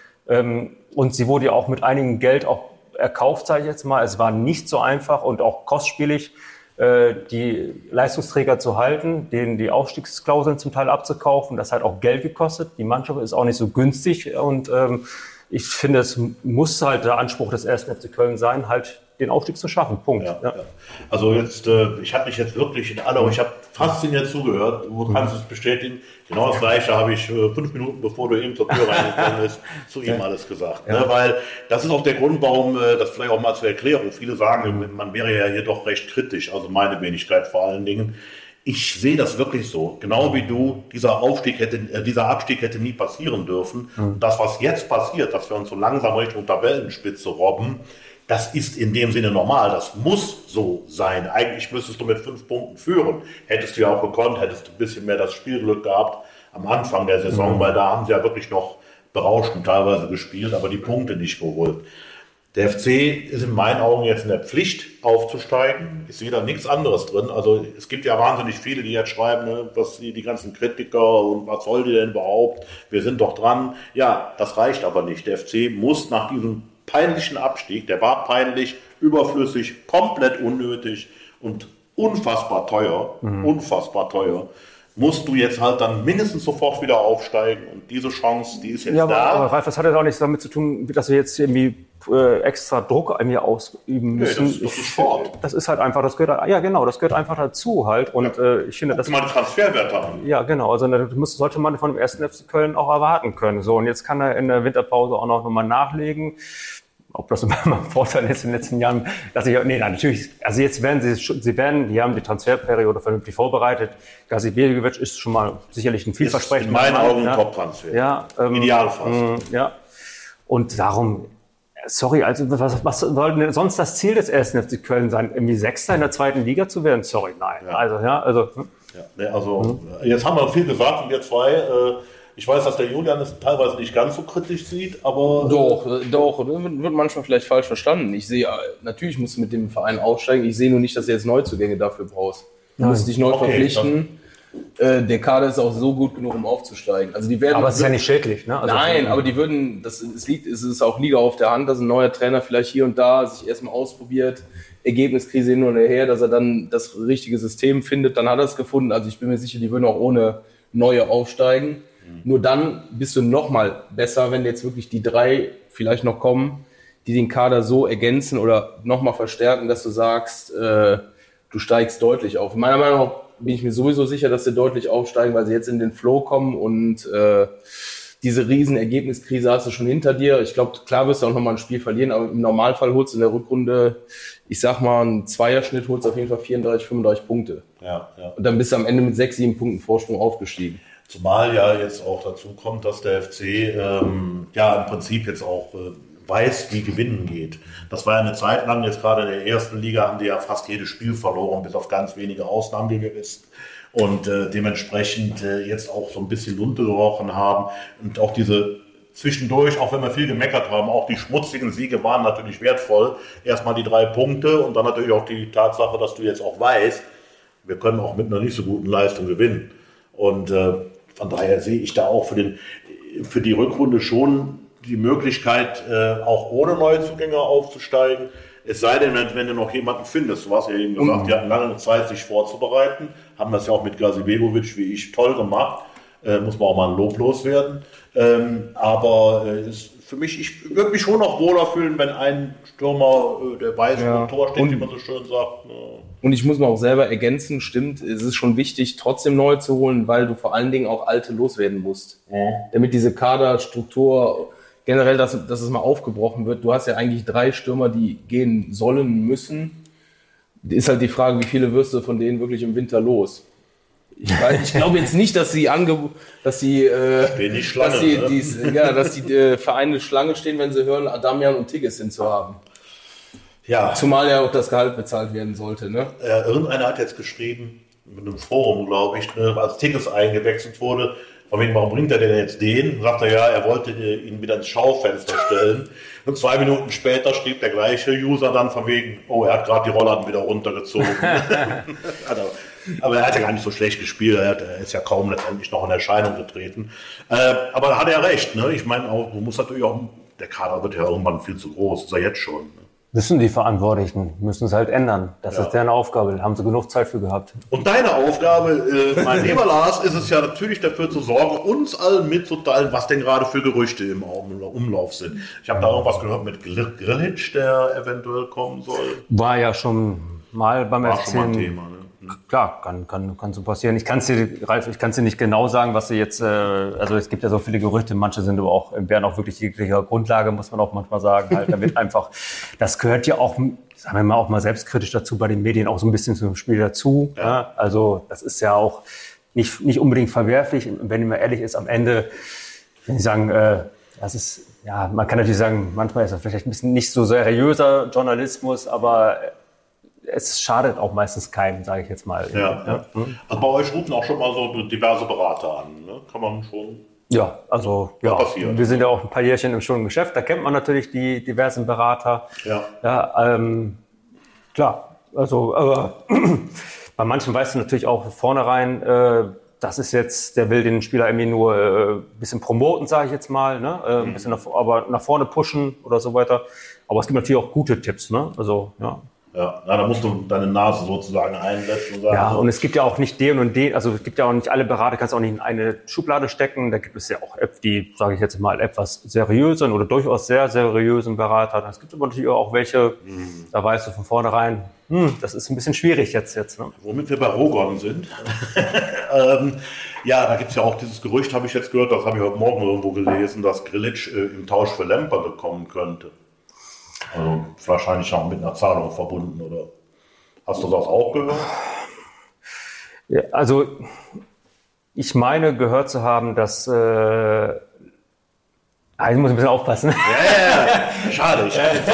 Und sie wurde ja auch mit einigem Geld auch erkauft, sage ich jetzt mal. Es war nicht so einfach und auch kostspielig, die Leistungsträger zu halten, denen die Aufstiegsklauseln zum Teil abzukaufen. Das hat auch Geld gekostet. Die Mannschaft ist auch nicht so günstig und ich finde, es muss halt der Anspruch des 1. FC Köln sein, halt den Aufstieg zu schaffen. Punkt. Ja. Also jetzt, ich habe mich jetzt wirklich ich habe fasziniert zugehört, du kannst es bestätigen. Genau das Gleiche habe ich 5 Minuten, bevor du eben zur Tür reingekommen bist, zu ihm alles gesagt. Ja. Ne? Weil das ist auch der Grund, warum, das vielleicht auch mal zur Erklärung, viele sagen, man wäre ja hier doch recht kritisch, also meine Wenigkeit vor allen Dingen. Ich sehe das wirklich so, genau wie du, dieser Abstieg hätte nie passieren dürfen. Und das, was jetzt passiert, dass wir uns so langsam Richtung Tabellenspitze robben, das ist in dem Sinne normal, das muss so sein. Eigentlich müsstest du mit 5 Punkten führen. Hättest du ja auch gekonnt, hättest du ein bisschen mehr das Spielglück gehabt am Anfang der Saison, weil da haben sie ja wirklich noch berauschend teilweise gespielt, aber die Punkte nicht geholt. Der FC ist in meinen Augen jetzt in der Pflicht aufzusteigen. Ich sehe da nichts anderes drin. Also es gibt ja wahnsinnig viele, die jetzt schreiben, ne, was die ganzen Kritiker und was soll die denn überhaupt? Wir sind doch dran. Ja, das reicht aber nicht. Der FC muss nach diesem peinlichen Abstieg, der war peinlich, überflüssig, komplett unnötig und unfassbar teuer, musst du jetzt halt dann mindestens sofort wieder aufsteigen und diese Chance, die ist jetzt da. Aber Ralf, das hat ja auch nichts damit zu tun, dass wir jetzt irgendwie extra Druck an mir ausüben müssen. Nee, das ist Sport. Das ist halt einfach, das gehört einfach dazu halt. Und ich finde, das mal die Transferwerte an. Ja, genau. Also sollte man von dem 1. FC Köln auch erwarten können. So, und jetzt kann er in der Winterpause auch noch mal nachlegen. Ob das immer ein Vorteil ist in den letzten Jahren, natürlich, also jetzt die haben die Transferperiode vernünftig vorbereitet. Gazibegovic ist schon mal sicherlich ein vielversprechender Mann. In meinen Augen ein Top-Transfer. Ja, ideal fast. Ja. Und darum, sorry, also was soll denn sonst das Ziel des 1. FC Köln sein? Irgendwie Sechster in der 2. Liga zu werden? Sorry, nein. Ja. Jetzt haben wir viel gesagt und wir zwei. Ich weiß, dass der Julian es teilweise nicht ganz so kritisch sieht, aber... Doch, wird manchmal vielleicht falsch verstanden. Ich sehe, natürlich musst du mit dem Verein aufsteigen. Ich sehe nur nicht, dass du jetzt Neuzugänge dafür brauchst. Du musst dich neu verpflichten. Der Kader ist auch so gut genug, um aufzusteigen. Also die werden. Aber es ist ja nicht schädlich, ne? Also nein, aber die würden, es ist auch Liga auf der Hand, dass ein neuer Trainer vielleicht hier und da sich erstmal ausprobiert, Ergebniskrise hin und her, dass er dann das richtige System findet, dann hat er es gefunden. Also ich bin mir sicher, die würden auch ohne neue aufsteigen. Nur dann bist du noch mal besser, wenn jetzt wirklich die 3 vielleicht noch kommen, die den Kader so ergänzen oder noch mal verstärken, dass du sagst, du steigst deutlich auf. Meiner Meinung nach bin ich mir sowieso sicher, dass sie deutlich aufsteigen, weil sie jetzt in den Flow kommen und diese riesen Ergebniskrise hast du schon hinter dir. Ich glaube, klar wirst du auch noch mal ein Spiel verlieren, aber im Normalfall holst du in der Rückrunde, ich sag mal, einen Zweierschnitt, holst du auf jeden Fall 34, 35 Punkte. Ja. Und dann bist du am Ende mit 6, 7 Punkten Vorsprung aufgestiegen. Zumal ja jetzt auch dazu kommt, dass der FC im Prinzip jetzt auch weiß, wie Gewinnen geht. Das war ja eine Zeit lang, jetzt gerade in der 1. Liga haben die ja fast jedes Spiel verloren, bis auf ganz wenige Ausnahmen, wie wir wissen. Und dementsprechend jetzt auch so ein bisschen Lunte gerochen haben. Und auch diese zwischendurch, auch wenn wir viel gemeckert haben, auch die schmutzigen Siege waren natürlich wertvoll. Erstmal die 3 Punkte und dann natürlich auch die Tatsache, dass du jetzt auch weißt, wir können auch mit einer nicht so guten Leistung gewinnen. Und von daher sehe ich da auch für die Rückrunde schon die Möglichkeit, auch ohne Neuzugänge aufzusteigen. Es sei denn, wenn du noch jemanden findest. Du hast ja eben gesagt, die hatten lange Zeit, sich vorzubereiten. Haben das ja auch mit Gazibegovic, wie ich, toll gemacht. Muss man auch mal ein Lob loswerden. Aber für mich, ich würde mich schon noch wohler fühlen, wenn ein Stürmer, der weiß, wo ein Tor steht, wie man so schön sagt. Und ich muss mal auch selber ergänzen, stimmt, es ist schon wichtig, trotzdem neue zu holen, weil du vor allen Dingen auch alte loswerden musst. Ja. Damit diese Kaderstruktur, generell, dass es mal aufgebrochen wird. Du hast ja eigentlich 3 Stürmer, die gehen sollen, müssen. Ist halt die Frage, wie viele wirst du von denen wirklich im Winter los? Ich glaube jetzt nicht, dass die Vereine Schlange stehen, wenn sie hören, Adamian und Tigges sind zu haben. Ja. Zumal ja auch das Gehalt bezahlt werden sollte, ne? Irgendeiner hat jetzt geschrieben, mit einem Forum, glaube ich, als Tigges eingewechselt wurde, von wegen, warum bringt er denn jetzt den? Sagt er, ja, er wollte ihn wieder ins Schaufenster stellen. Und 2 Minuten später schrieb der gleiche User dann von wegen, oh, er hat gerade die Rollladen wieder runtergezogen. Aber er hat ja gar nicht so schlecht gespielt, er ist ja kaum letztendlich noch in Erscheinung getreten. Aber da hat er recht, ne? Ich meine, du musst natürlich auch, der Kader wird ja irgendwann viel zu groß, ist er jetzt schon. Ne? Müssen die Verantwortlichen, müssen es halt ändern. Das ist deren Aufgabe, da haben sie genug Zeit für gehabt. Und deine Aufgabe, mein lieber Lars, ist es ja natürlich dafür zu sorgen, uns allen mitzuteilen, was denn gerade für Gerüchte im Umlauf sind. Ich habe da irgendwas gehört mit Grillitsch, der eventuell kommen soll. War ja schon mal beim War FC. schon mal ein Thema, ne? Klar, kann so passieren. Ich kann es dir nicht genau sagen, was sie jetzt, also es gibt ja so viele Gerüchte, manche sind aber auch, entbehren auch wirklich jeglicher Grundlage, muss man auch manchmal sagen, halt, damit einfach, das gehört ja auch, sagen wir mal, auch mal selbstkritisch dazu, bei den Medien auch so ein bisschen zum Spiel dazu. Ja. Ja? Also das ist ja auch nicht unbedingt verwerflich, wenn man ehrlich ist, am Ende, wenn Sie sagen, das ist, ja, man kann natürlich sagen, manchmal ist das vielleicht ein bisschen nicht so seriöser Journalismus, aber es schadet auch meistens keinem, sage ich jetzt mal. Ja. Also bei euch rufen auch schon mal so diverse Berater an, ne? Kann man schon. Ja, also ja, passiert. Wir sind ja auch ein paar Jährchen im Geschäft, da kennt man natürlich die diversen Berater. Ja, klar, also aber bei manchen weißt du natürlich auch vornherein, das ist jetzt, der will den Spieler irgendwie nur ein bisschen promoten, sage ich jetzt mal, ne? Ein bisschen nach vorne pushen oder so weiter. Aber es gibt natürlich auch gute Tipps, ne? Also, ja. Ja, da musst du deine Nase sozusagen einsetzen. Und sagen, ja, und es gibt ja auch nicht den und den, also es gibt ja auch nicht alle Berater, kannst auch nicht in eine Schublade stecken. Da gibt es ja auch die, sage ich jetzt mal, etwas seriösen oder durchaus sehr seriösen Berater. Es gibt aber natürlich auch welche, da weißt du von vornherein, das ist ein bisschen schwierig jetzt. Ne? Womit wir bei Rogon sind. Ja, da gibt es ja auch dieses Gerücht, habe ich jetzt gehört, das habe ich heute Morgen irgendwo gelesen, dass Grilic im Tausch für Lemperle kommen könnte. Also wahrscheinlich auch mit einer Zahlung verbunden, oder? Hast du das auch gehört? Ja, also ich meine gehört zu haben, dass ich muss ein bisschen aufpassen. Ja. Schade.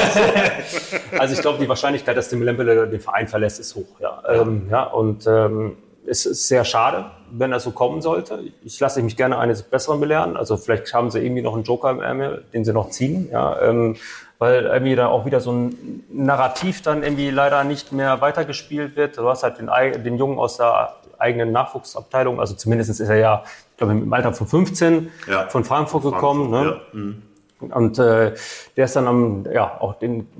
Also ich glaube, die Wahrscheinlichkeit, dass Tim Lempele den Verein verlässt, ist hoch. Ja. Es ist sehr schade, wenn das so kommen sollte. Ich lasse mich gerne eines Besseren belehren. Also vielleicht haben sie irgendwie noch einen Joker im Ärmel, den sie noch ziehen. Ja, weil irgendwie da auch wieder so ein Narrativ dann irgendwie leider nicht mehr weitergespielt wird. Du hast halt den Jungen aus der eigenen Nachwuchsabteilung, also zumindest ist er ja, ich glaube, im Alter von 15 von Frankfurt gekommen. Ne? Ja. Und der ist dann auch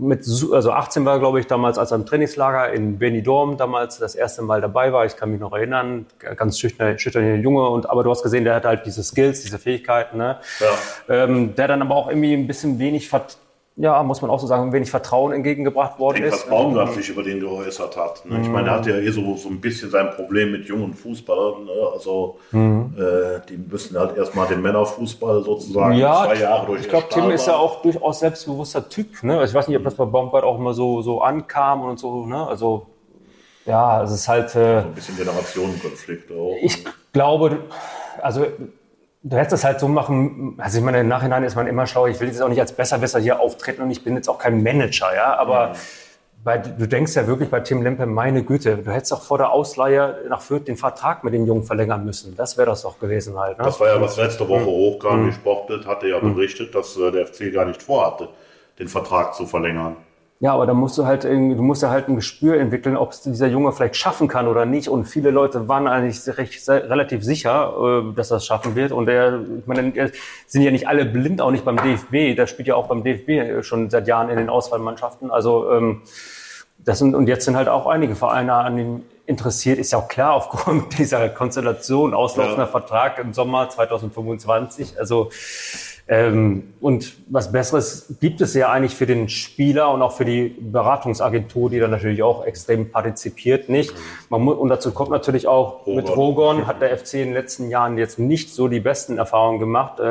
18 war, glaube ich, damals, als er im Trainingslager in Benidorm damals das erste Mal dabei war. Ich kann mich noch erinnern, ganz schüchterner Junge. Aber du hast gesehen, der hat halt diese Skills, diese Fähigkeiten. Ne? Ja. Der dann aber auch irgendwie ein bisschen wenig muss man auch so sagen, wenig Vertrauen entgegengebracht worden ist. Was Baumgart sich über den geäußert hat. Ne? Ich meine, er hat ja so ein bisschen sein Problem mit jungen Fußballern. Ne? Also die müssen halt erstmal den Männerfußball sozusagen 2 Jahre durch. Ich glaube, Tim ist ja auch durchaus selbstbewusster Typ. Ne? Also ich weiß nicht, ob das bei Baumgart auch immer so ankam und so. Ne? Also ja, es ist halt so ein bisschen Generationenkonflikt auch. Ich glaube, also du hättest das halt so machen, also ich meine, im Nachhinein ist man immer schlau, ich will jetzt auch nicht als Besserwisser hier auftreten und ich bin jetzt auch kein Manager, ja, aber du denkst ja wirklich bei Tim Lempe, meine Güte, du hättest auch vor der Ausleihe nach Fürth den Vertrag mit dem Jungen verlängern müssen, das wäre das doch gewesen halt. Ne? Das war ja, was letzte Woche hochkam, die Sportbild hatte ja berichtet, dass der FC gar nicht vorhatte, den Vertrag zu verlängern. Ja, aber da musst du ja halt ein Gespür entwickeln, ob es dieser Junge vielleicht schaffen kann oder nicht. Und viele Leute waren eigentlich relativ sicher, dass er es schaffen wird. Und sind ja nicht alle blind, auch nicht beim DFB. Der spielt ja auch beim DFB schon seit Jahren in den Auswahlmannschaften. Also und jetzt sind halt auch einige Vereine an ihm interessiert. Ist ja auch klar aufgrund dieser Konstellation, auslaufender Vertrag im Sommer 2025. Also und was Besseres gibt es ja eigentlich für den Spieler und auch für die Beratungsagentur, die dann natürlich auch extrem partizipiert, nicht? Und dazu kommt natürlich auch, mit Rogon hat der FC in den letzten Jahren jetzt nicht so die besten Erfahrungen gemacht.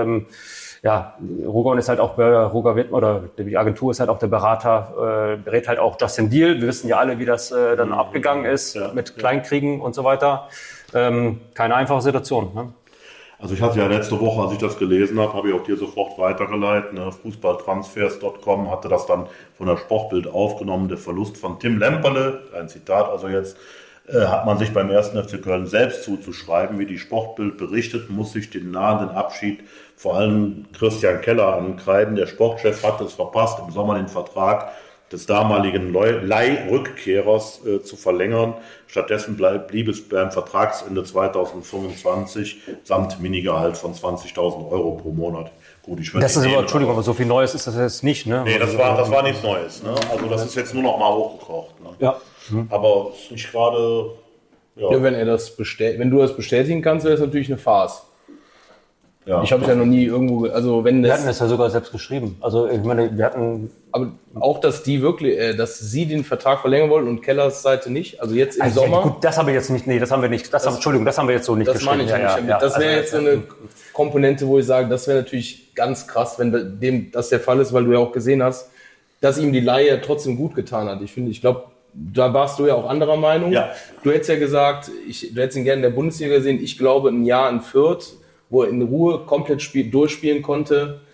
Rogon ist halt auch die Agentur ist halt auch der Berater, berät halt auch Justin Deal. Wir wissen ja alle, wie das dann abgegangen ist mit Kleinkriegen und so weiter. Keine einfache Situation, ne? Also ich hatte ja letzte Woche, als ich das gelesen habe ich auch dir sofort weitergeleitet. Ne? Fußballtransfers.com hatte das dann von der Sportbild aufgenommen. Der Verlust von Tim Lemperle, ein Zitat also jetzt, hat man sich beim 1. FC Köln selbst zuzuschreiben. Wie die Sportbild berichtet, muss sich den nahenden Abschied vor allem Christian Keller ankreiden. Der Sportchef hat es verpasst, im Sommer den Vertrag des damaligen Leihrückkehrers zu verlängern. Stattdessen blieb es beim Vertragsende 2025 samt Minigehalt von 20.000 Euro pro Monat. Gut, Entschuldigung, aber so viel Neues ist das jetzt nicht, ne? Nee, das war nichts Neues. Ne? Also das ist jetzt nur noch mal hochgekocht. Ne? Ja. Aber es ist nicht gerade... Ja, wenn du das bestätigen kannst, wäre das natürlich eine Farce. Ja. Ich habe es ja noch nie irgendwo, wir hatten es ja sogar selbst geschrieben. Also ich meine, aber auch, dass sie den Vertrag verlängern wollen und Kellers Seite nicht. Also jetzt im Sommer. Gut, das haben wir jetzt nicht. Nee, das haben wir nicht. Das haben wir jetzt so nicht geschrieben. Das meine ich nicht. Das wäre jetzt so eine Komponente, wo ich sage, das wäre natürlich ganz krass, wenn das der Fall ist, weil du ja auch gesehen hast, dass ihm die Leihe trotzdem gut getan hat. Ich glaube, da warst du ja auch anderer Meinung. Ja. Du hättest ja gesagt, du hättest ihn gerne in der Bundesliga gesehen. Ich glaube, ein Jahr in Fürth, wo er in Ruhe komplett durchspielen konnte,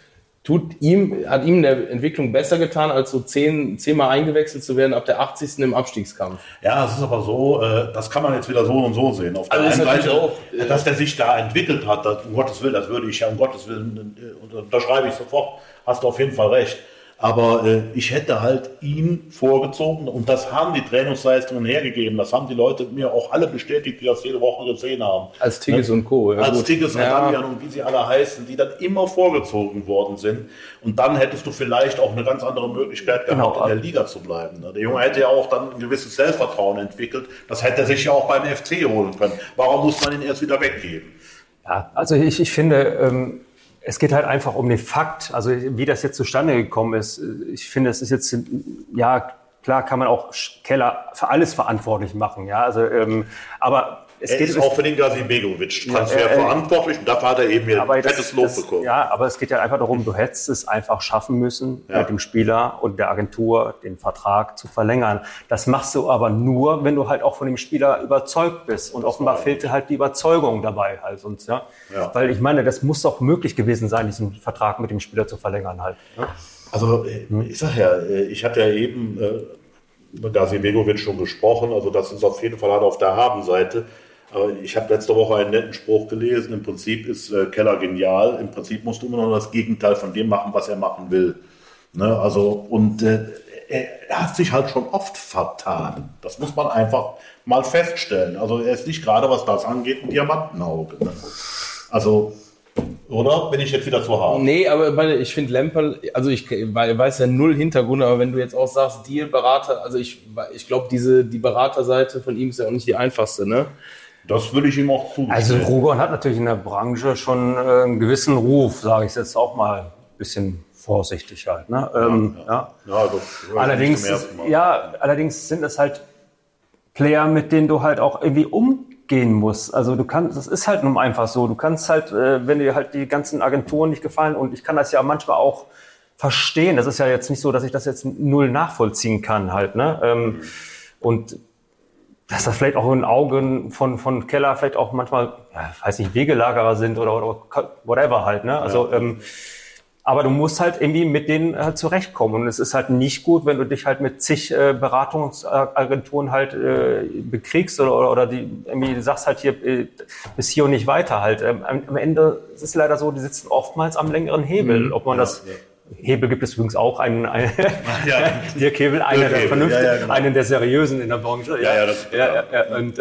hat ihm in der Entwicklung besser getan, als so 10-mal eingewechselt zu werden ab der 80. im Abstiegskampf. Ja, es ist aber so, das kann man jetzt wieder so und so sehen. Auf der einen Seite auch, dass der sich da entwickelt hat, um Gottes Willen, das würde ich ja um Gottes Willen, da schreibe ich sofort, hast du auf jeden Fall recht. Aber ich hätte halt ihn vorgezogen und das haben die Trainingsleistungen hergegeben. Das haben die Leute mir auch alle bestätigt, die das jede Woche gesehen haben. Als Tigges und Co. Ja, als Tigges und Damian und wie sie alle heißen, die dann immer vorgezogen worden sind. Und dann hättest du vielleicht auch eine ganz andere Möglichkeit gehabt, in der Liga zu bleiben. Der Junge hätte ja auch dann ein gewisses Selbstvertrauen entwickelt. Das hätte er sich ja auch beim FC holen können. Warum muss man ihn erst wieder weggeben? Ja, also ich finde... Es geht halt einfach um den Fakt, also wie das jetzt zustande gekommen ist. Ich finde, es ist jetzt, ja, klar kann man auch Keller für alles verantwortlich machen, ja, also, aber er ist auch für den Gazibegovic-Transfer verantwortlich und dafür hat er eben ein fettes Lob bekommen. Ja, aber es geht ja einfach darum, du hättest es einfach schaffen müssen, mit dem Spieler und der Agentur den Vertrag zu verlängern. Das machst du aber nur, wenn du halt auch von dem Spieler überzeugt bist. Und offenbar fehlte halt die Überzeugung dabei halt. Und, weil ich meine, das muss doch möglich gewesen sein, diesen Vertrag mit dem Spieler zu verlängern halt. Ja? Also ich sag ja, ich hatte ja eben über Gazibegovic schon gesprochen, also das ist auf jeden Fall halt auf der Habenseite. Aber ich habe letzte Woche einen netten Spruch gelesen. Im Prinzip ist Keller genial. Im Prinzip musst du immer noch das Gegenteil von dem machen, was er machen will. Ne? Also, und er hat sich halt schon oft vertan. Das muss man einfach mal feststellen. Also er ist nicht gerade, was das angeht, ein Diamantenauge. Ne? Also, oder? Bin ich jetzt wieder zu hart? Nee, aber ich finde Lemperl, also ich weiß ja null Hintergrund, aber wenn du jetzt auch sagst, Deal-Berater, also ich glaube, die Beraterseite von ihm ist ja auch nicht die einfachste, ne? Das würde ich ihm auch zugestehen. Also Rugon hat natürlich in der Branche schon einen gewissen Ruf, sage ich jetzt auch mal ein bisschen vorsichtig halt. Ne? Allerdings sind es halt Player, mit denen du halt auch irgendwie umgehen musst. Also das ist halt nun einfach so. Du kannst halt, wenn dir halt die ganzen Agenturen nicht gefallen, und ich kann das ja manchmal auch verstehen. Das ist ja jetzt nicht so, dass ich das jetzt null nachvollziehen kann halt. Ne? Und dass das vielleicht auch in den Augen von Keller vielleicht auch manchmal, weiß nicht, Wegelagerer sind oder whatever halt, ne? Also, aber du musst halt irgendwie mit denen zurechtkommen. Und es ist halt nicht gut, wenn du dich halt mit zig Beratungsagenturen halt bekriegst oder die irgendwie sagst halt hier bis hier und nicht weiter halt. Am Ende ist es leider so, die sitzen oftmals am längeren Hebel. Ob man Hebel gibt es übrigens auch einen Dirk Hebel, einer der vernünftigen, genau. Einen der seriösen in der Branche. Und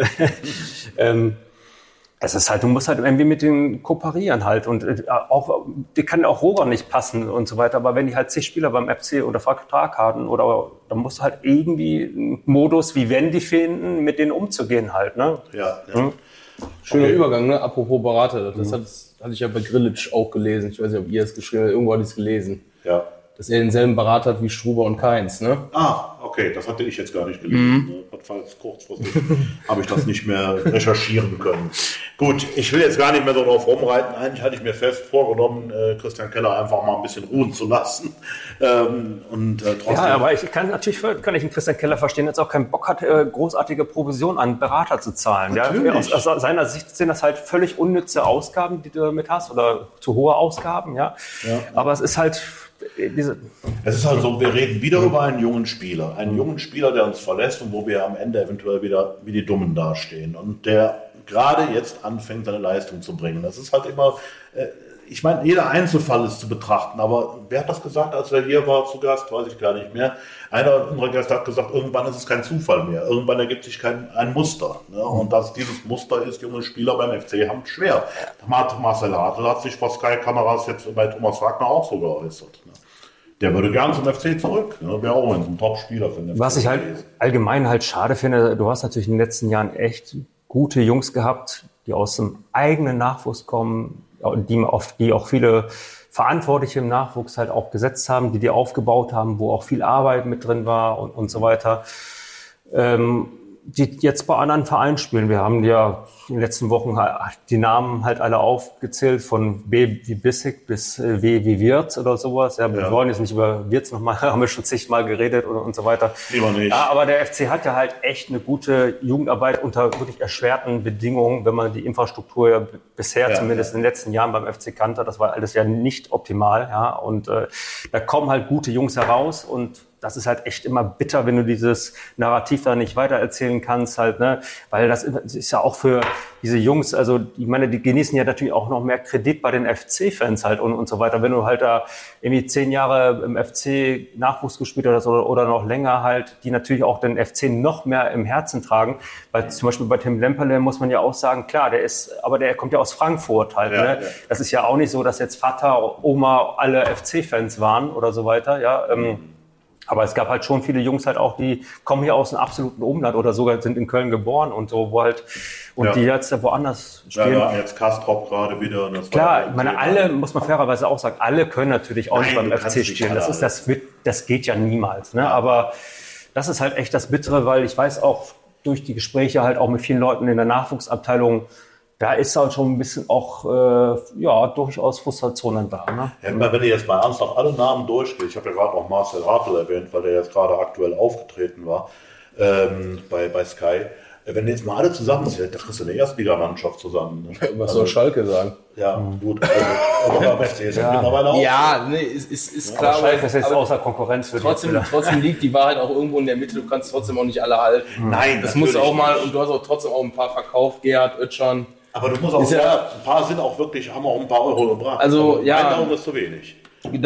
es ist halt, du musst halt irgendwie mit denen kooperieren halt und auch, die kann auch Roger nicht passen und so weiter, aber wenn die halt 10 Spieler beim FC unter Vertrag haben dann musst du halt irgendwie einen Modus wie Wendy finden, mit denen umzugehen halt, ne? Schöner Übergang, ne? Apropos Berater, das hatte ich ja bei Grillitsch auch gelesen. Ich weiß nicht, ob ihr es geschrieben habt, irgendwo hatte ich es gelesen. Ja. Dass er denselben Berater hat wie Struber und Kainz, ne? Ah, okay, das hatte ich jetzt gar nicht gelesen. Kurzfristig habe ich das nicht mehr recherchieren können. Gut, ich will jetzt gar nicht mehr so drauf rumreiten. Eigentlich hatte ich mir fest vorgenommen, Christian Keller einfach mal ein bisschen ruhen zu lassen. Trotzdem. Ja, aber ich kann ich Christian Keller verstehen, dass er auch keinen Bock hat, großartige Provision an Berater zu zahlen. Ja? Aus seiner Sicht sind das halt völlig unnütze Ausgaben, die du damit hast, oder zu hohe Ausgaben. Ja? Aber es ist halt... Es ist halt so, wir reden wieder über einen jungen Spieler. Einen jungen Spieler, der uns verlässt und wo wir am Ende eventuell wieder wie die Dummen dastehen. Und der gerade jetzt anfängt, seine Leistung zu bringen. Das ist halt immer, ich meine, jeder Einzelfall ist zu betrachten. Aber wer hat das gesagt, als er hier war zu Gast? Weiß ich gar nicht mehr. Einer unserer Gäste hat gesagt, irgendwann ist es kein Zufall mehr. Irgendwann ergibt sich ein Muster. Ne? Und dass dieses Muster ist, junge Spieler beim FC haben es schwer. Marcel Hartl hat sich vor Sky-Kameras jetzt bei Thomas Wagner auch so geäußert. Ne? Der würde gern zum FC zurück. Ne? Wäre auch ein Top-Spieler für den FC. Was ich halt allgemein halt schade finde, du hast natürlich in den letzten Jahren echt gute Jungs gehabt, die aus dem eigenen Nachwuchs kommen, die auch viele Verantwortliche im Nachwuchs halt auch gesetzt haben, die aufgebaut haben, wo auch viel Arbeit mit drin war und so weiter. die jetzt bei anderen Vereinen spielen. Wir haben ja in den letzten Wochen die Namen halt alle aufgezählt, von B wie Bissek bis W wie Wirtz oder sowas. Ja, wir wollen jetzt nicht über Wirtz nochmal, haben wir schon zigmal geredet und so weiter. Lieber nicht. Ja, aber der FC hat ja halt echt eine gute Jugendarbeit unter wirklich erschwerten Bedingungen, wenn man die Infrastruktur ja bisher zumindest in den letzten Jahren beim FC kannte. Das war alles ja nicht optimal. Ja, und da kommen halt gute Jungs heraus und das ist halt echt immer bitter, wenn du dieses Narrativ da nicht weitererzählen kannst, halt, ne? Weil das ist ja auch für diese Jungs, also ich meine, die genießen ja natürlich auch noch mehr Kredit bei den FC-Fans halt und so weiter. Wenn du halt da irgendwie 10 Jahre im FC Nachwuchs gespielt hast oder noch länger halt, die natürlich auch den FC noch mehr im Herzen tragen. Weil zum Beispiel bei Tim Lemperle muss man ja auch sagen, klar, der kommt ja aus Frankfurt halt, ne? Ja. Das ist ja auch nicht so, dass jetzt Vater, Oma alle FC-Fans waren oder so weiter, ja. Aber es gab halt schon viele Jungs halt auch, die kommen hier aus einem absoluten Umland oder sogar sind in Köln geboren und so, wo halt, und die jetzt woanders spielen. Ja, jetzt Kastrop gerade wieder. Das klar, ich meine, alle, muss man fairerweise auch sagen, alle können natürlich auch nicht beim FC spielen. Das geht ja niemals, ne? Aber das ist halt echt das Bittere, weil ich weiß auch durch die Gespräche halt auch mit vielen Leuten in der Nachwuchsabteilung, da ist halt schon ein bisschen auch, durchaus Frustration da. Ne? Ja, wenn ihr jetzt mal ernsthaft alle Namen durchgeht, ich habe ja gerade auch Marcel Hartl erwähnt, weil der jetzt gerade aktuell aufgetreten war bei Sky. Wenn ihr jetzt mal alle zusammenzählt, da kriegst du eine Erstligamannschaft zusammen. Ne? Was soll Schalke sagen? Ja, gut. Aber beim FC ist mittlerweile auch. Ja, nee, ist klar. Schalke ist jetzt außer Konkurrenz für trotzdem liegt die Wahrheit auch irgendwo in der Mitte. Du kannst trotzdem auch nicht alle halten. Nein, das muss auch mal, und du hast auch trotzdem auch ein paar verkauft, Gerhard, Özcan. Aber du musst auch sagen, ein paar sind auch wirklich, haben auch ein paar Euro gebracht. Also, ja. Das ist zu wenig.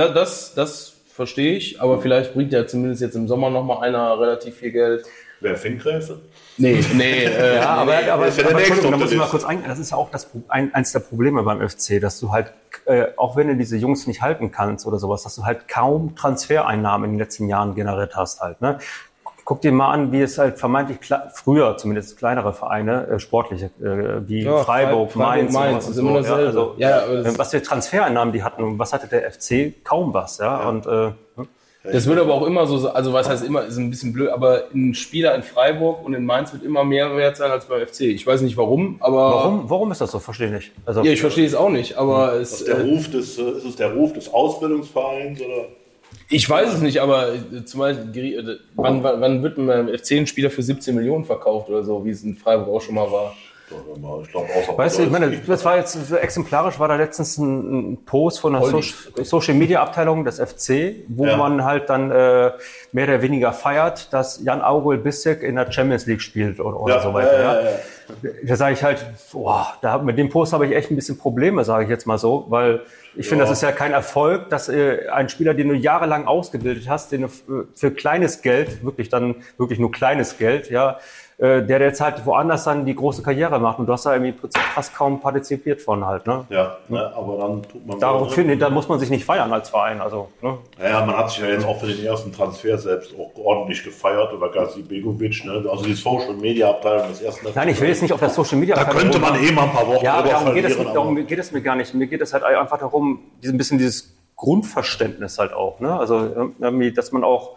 Das verstehe ich, aber vielleicht bringt ja zumindest jetzt im Sommer nochmal einer relativ viel Geld. Wer, Finkgräfe? Nee. Aber das ist ja der nächste. Da muss ich mal kurz eingehen. Das ist ja auch eins der Probleme beim FC, dass du halt, auch wenn du diese Jungs nicht halten kannst oder sowas, dass du halt kaum Transfereinnahmen in den letzten Jahren generiert hast halt, ne? Guck dir mal an, wie es halt vermeintlich früher zumindest kleinere Vereine, sportliche, wie Freiburg, Mainz ist immer dasselbe. Was für Transfereinnahmen die hatten und was hatte der FC? Kaum was, ja. Und das wird aber auch immer so, also was heißt immer, ist ein bisschen blöd, aber ein Spieler in Freiburg und in Mainz wird immer mehr wert sein als beim FC. Ich weiß nicht warum, aber... Warum ist das so? Verstehe ich nicht. Also, ja, ich verstehe es auch nicht, aber ist es der Ruf des Ausbildungsvereins oder... Ich weiß es nicht, aber zum Beispiel, wann wird ein FC ein Spieler für 17 Millionen verkauft oder so, wie es in Freiburg auch schon mal war? Ich glaube auch. Weißt du, ich meine, das war jetzt exemplarisch, war da letztens ein Post von der Social Media Abteilung des FC, wo man halt dann mehr oder weniger feiert, dass Jan-Augul Bissek in der Champions League spielt oder so weiter. Ja. Da sage ich halt, mit dem Post habe ich echt ein bisschen Probleme, sage ich jetzt mal so, weil ich finde, das ist ja kein Erfolg, dass ein Spieler, den du jahrelang ausgebildet hast, den du für kleines Geld, wirklich nur kleines Geld, ja, der jetzt halt woanders dann die große Karriere macht und du hast da irgendwie fast kaum partizipiert von halt, ne? Ja, ne, aber dann tut man... Da muss man sich nicht feiern als Verein, also, ne? Ja, man hat sich ja jetzt auch für den ersten Transfer selbst auch ordentlich gefeiert über Gazi Begovic, ne? Also die Social-Media-Abteilung des ersten... Nein, ich will jetzt nicht auf der Social-Media-Abteilung... Da könnte man mal ein paar Wochen darum geht es mir gar nicht. Mir geht es halt einfach darum, dieses Grundverständnis halt auch, ne? Also, dass man auch...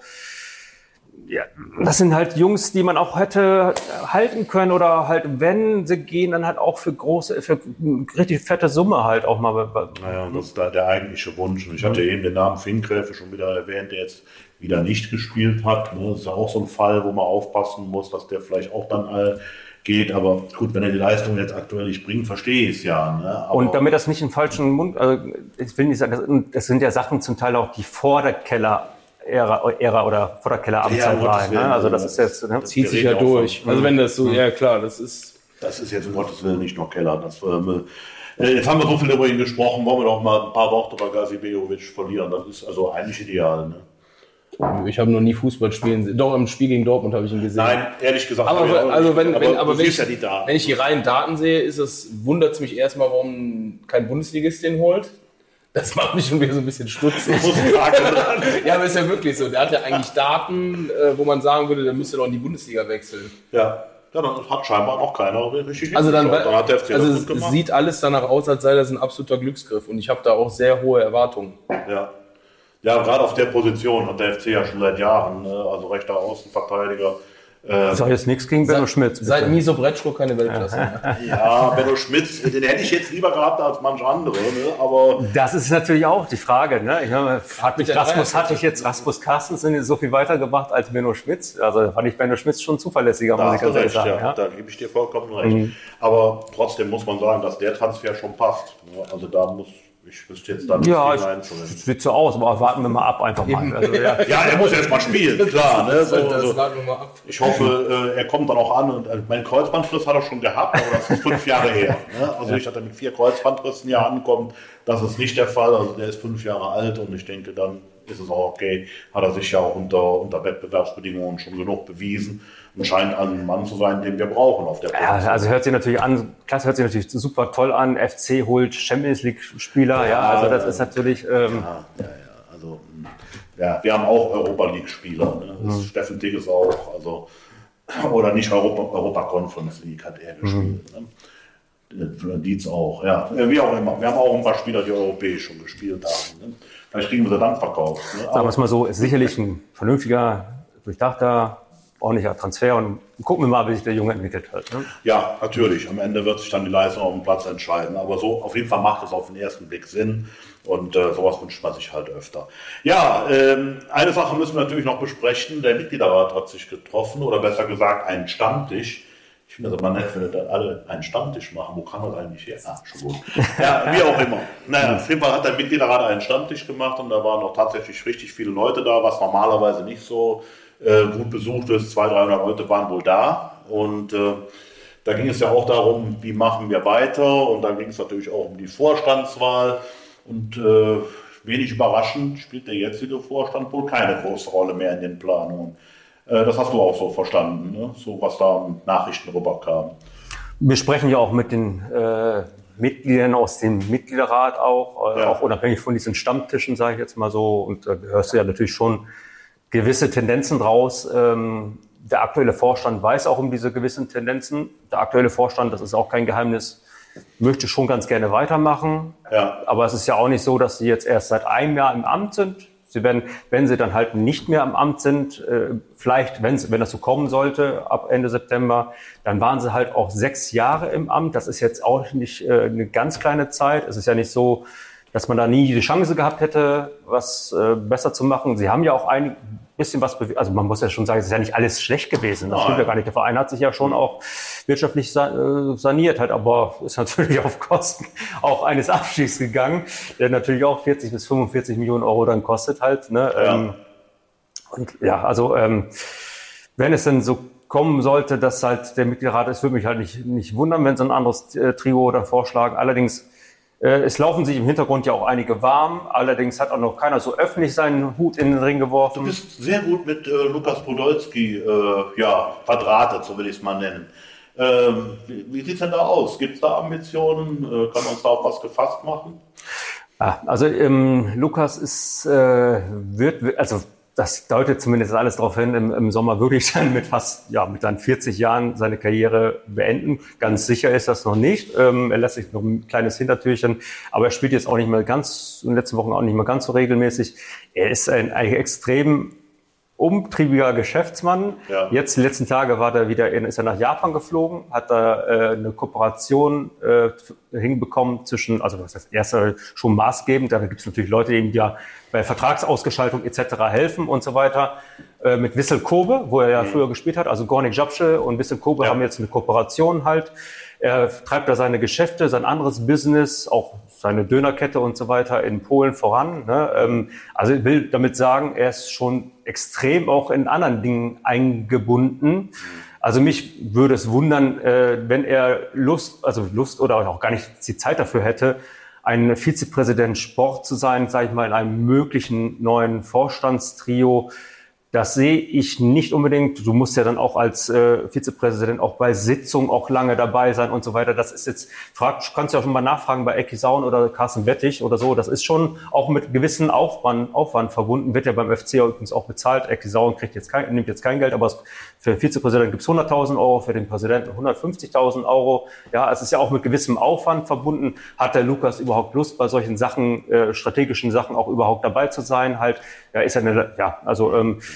Ja, das sind halt Jungs, die man auch hätte halten können oder halt, wenn sie gehen, dann halt auch für richtig fette Summe halt auch mal. Naja, das ist da der eigentliche Wunsch. Und ich hatte eben den Namen Finkgräfe schon wieder erwähnt, der jetzt wieder nicht gespielt hat. Das ist ja auch so ein Fall, wo man aufpassen muss, dass der vielleicht auch dann geht. Aber gut, wenn er die Leistung jetzt aktuell nicht bringt, verstehe ich es ja. Ne? Aber und damit das nicht im falschen Mund, also ich will nicht sagen, das sind ja Sachen zum Teil auch, die vor der Ära oder vor der Kelleramtzeit waren. Ne? Also das ist jetzt... Ne? Zieht sich ja durch. Also wenn das so... Ja klar, das ist jetzt um Gottes Willen nicht nur Keller. Jetzt haben wir so viel über ihn gesprochen, wollen wir doch mal ein paar Worte über Gazi Begovic verlieren. Das ist also eigentlich ideal. Ne? Ich habe noch nie Fußball spielen sehen. Doch, im Spiel gegen Dortmund habe ich ihn gesehen. Nein, ehrlich gesagt. Wenn ich die reinen Daten sehe, wundert es mich erstmal, warum kein Bundesligist den holt. Das macht mich schon wieder so ein bisschen stutzig. Ja, aber ist ja wirklich so. Der hat ja eigentlich Daten, wo man sagen würde, der müsste doch in die Bundesliga wechseln. Ja, dann hat scheinbar noch keiner richtig. Also hat der FC das gut gemacht. Es sieht alles danach aus, als sei das ein absoluter Glücksgriff. Und ich habe da auch sehr hohe Erwartungen. Ja, gerade auf der Position hat der FC ja schon seit Jahren, also rechter Außenverteidiger, Ich sage jetzt nichts gegen Benno Schmitz. Seit Miso Bretschko keine Weltklasse mehr. Ja, Benno Schmitz, den hätte ich jetzt lieber gehabt als manch andere. Ne? Aber das ist natürlich auch die Frage. Ne? Hatte ich jetzt Rasmus Carstensen so viel weitergebracht als Benno Schmitz? Also fand ich Benno Schmitz schon zuverlässiger, muss ich ganz ehrlich sagen. Ja. Da gebe ich dir vollkommen recht. Aber trotzdem muss man sagen, dass der Transfer schon passt. Also da muss... Ich wüsste jetzt da nicht sieht so aus, aber warten wir mal ab einfach mal. Also, ja, er muss jetzt mal spielen, klar. Ne? Das warten wir mal ab. Ich hoffe, er kommt dann auch an. Und mein Kreuzbandriss hat er schon gehabt, aber das ist 5 Jahre her. Ne? Also ich hatte mit 4 Kreuzbandrissen ja ankommt. Das ist nicht der Fall. Also der ist 5 Jahre alt und ich denke, dann ist es auch okay. Hat er sich ja auch unter Wettbewerbsbedingungen schon genug bewiesen und scheint ein Mann zu sein, den wir brauchen auf der Position. Ja, also hört sich natürlich an, Klasse hört sich natürlich super toll an. FC holt Champions League Spieler, ja, also das ist natürlich. Also wir haben auch Europa League Spieler. Ne? Steffen Tigges auch, also oder nicht Europa Conference League hat er gespielt. Ne? Dietz auch, ja, wie auch immer. Wir haben auch ein paar Spieler, die europäisch schon gespielt haben. Ne? Vielleicht kriegen wir sie dann verkauft. Ne? Sagen wir es mal so, ist sicherlich ein vernünftiger, durchdachter, ordentlicher Transfer und gucken wir mal, wie sich der Junge entwickelt hat. Ne? Ja, natürlich. Am Ende wird sich dann die Leistung auf dem Platz entscheiden. Aber so auf jeden Fall macht es auf den ersten Blick Sinn und sowas wünscht man sich halt öfter. Ja, eine Sache müssen wir natürlich noch besprechen. Der Mitgliederrat hat sich getroffen oder besser gesagt einen Stammtisch. Ich finde das immer nett, wenn wir alle einen Stammtisch machen. Wo kann das eigentlich her? Schon gut. Ja, wie auch immer. Naja, auf jeden Fall hat der Mitgliederrat einen Stammtisch gemacht und da waren auch tatsächlich richtig viele Leute da, was normalerweise nicht so gut besucht ist. 200, 300 Leute waren wohl da und da ging es ja auch darum, wie machen wir weiter und dann ging es natürlich auch um die Vorstandswahl und wenig überraschend spielt der jetzige Vorstand wohl keine große Rolle mehr in den Planungen. Das hast du auch so verstanden, ne? So was da in Nachrichten rüberkam. Wir sprechen ja auch mit den Mitgliedern aus dem Mitgliederrat auch unabhängig von diesen Stammtischen, sage ich jetzt mal so, und da hörst du ja natürlich schon gewisse Tendenzen draus. Der aktuelle Vorstand weiß auch um diese gewissen Tendenzen. Der aktuelle Vorstand, das ist auch kein Geheimnis, möchte schon ganz gerne weitermachen. Ja. Aber es ist ja auch nicht so, dass sie jetzt erst seit einem Jahr im Amt sind. Sie werden, wenn sie dann halt nicht mehr im Amt sind, vielleicht, wenn das so kommen sollte, ab Ende September, dann waren sie halt auch 6 Jahre im Amt. Das ist jetzt auch nicht eine ganz kleine Zeit. Es ist ja nicht so, dass man da nie die Chance gehabt hätte, was besser zu machen. Sie haben ja auch ein bisschen was bewegt. Also man muss ja schon sagen, es ist ja nicht alles schlecht gewesen. Das stimmt ja gar nicht. Der Verein hat sich ja schon auch wirtschaftlich saniert, halt, aber ist natürlich auf Kosten auch eines Abstiegs gegangen, der natürlich auch 40 bis 45 Millionen Euro dann kostet halt. Ne? Ja. Und ja, also wenn es denn so kommen sollte, dass halt der Mitgliederrat ist, würde mich halt nicht wundern, wenn sie ein anderes Trio dann vorschlagen. Allerdings es laufen sich im Hintergrund ja auch einige warm. Allerdings hat auch noch keiner so öffentlich seinen Hut in den Ring geworfen. Du bist sehr gut mit Lukas Podolski verdrahtet, so will ich es mal nennen. Wie sieht es denn da aus? Gibt es da Ambitionen? Kann man uns da auf was gefasst machen? Ja, also Lukas ist, das deutet zumindest alles darauf hin, im Sommer wirklich dann mit dann 40 Jahren seine Karriere beenden. Ganz sicher ist das noch nicht. Er lässt sich noch ein kleines Hintertürchen, aber er spielt jetzt auch nicht mehr in den letzten Wochen auch nicht mehr ganz so regelmäßig. Er ist ein extrem umtriebiger Geschäftsmann. Ja. Jetzt, die letzten Tage ist er nach Japan geflogen, hat da eine Kooperation hinbekommen zwischen, also was heißt, erster schon maßgebend, da gibt es natürlich Leute, die ihm ja bei Vertragsausgestaltung etc. helfen und so weiter, mit Wissel Kobe, wo er ja früher gespielt hat, also Gornik Japsche und Wissel Kobe haben jetzt eine Kooperation halt. Er treibt da seine Geschäfte, sein anderes Business, auch seine Dönerkette und so weiter in Polen voran. Ne? Also ich will damit sagen, er ist schon extrem auch in anderen Dingen eingebunden. Also mich würde es wundern, wenn er Lust oder auch gar nicht die Zeit dafür hätte, ein Vizepräsident Sport zu sein, sage ich mal, in einem möglichen neuen Vorstandstrio. Das sehe ich nicht unbedingt. Du musst ja dann auch als Vizepräsident auch bei Sitzungen auch lange dabei sein und so weiter. Das ist jetzt, kannst du ja schon mal nachfragen bei Ecki Saun oder Carsten Wettig oder so. Das ist schon auch mit gewissen Aufwand verbunden. Wird ja beim FC übrigens auch bezahlt. Ecki Saun nimmt jetzt kein Geld, aber für den Vizepräsidenten gibt es 100.000 Euro, für den Präsidenten 150.000 Euro. Ja, es ist ja auch mit gewissem Aufwand verbunden. Hat der Lukas überhaupt Lust, bei solchen Sachen, strategischen Sachen auch überhaupt dabei zu sein? Halt, ja, ist ja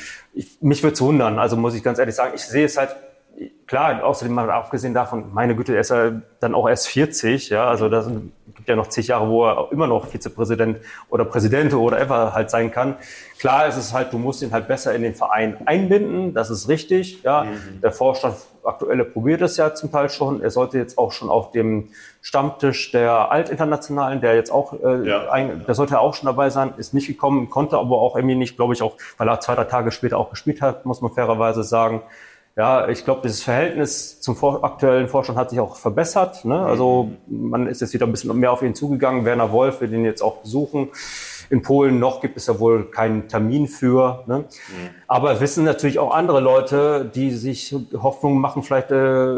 Mich würde es wundern, also muss ich ganz ehrlich sagen, ich sehe es halt, klar, außerdem mal abgesehen davon, meine Güte, er ist ja dann auch erst 40, ja, also das gibt ja noch zig Jahre, wo er immer noch Vizepräsident oder Präsident oder whatever halt sein kann. Klar ist es halt, du musst ihn halt besser in den Verein einbinden, das ist richtig, ja. Der Vorstand aktuelle probiert es ja zum Teil schon. Er sollte jetzt auch schon auf dem Stammtisch der Altinternationalen, der jetzt auch, der sollte auch schon dabei sein, ist nicht gekommen, konnte aber auch irgendwie nicht, glaube ich auch, weil er 2-3 Tage später auch gespielt hat, muss man fairerweise sagen. Ja, ich glaube, dieses Verhältnis zum aktuellen Vorstand hat sich auch verbessert. Ne? Also man ist jetzt wieder ein bisschen mehr auf ihn zugegangen. Werner Wolf will ihn jetzt auch besuchen. In Polen noch gibt es ja wohl keinen Termin für. Ne? Aber es wissen natürlich auch andere Leute, die sich Hoffnung machen, vielleicht...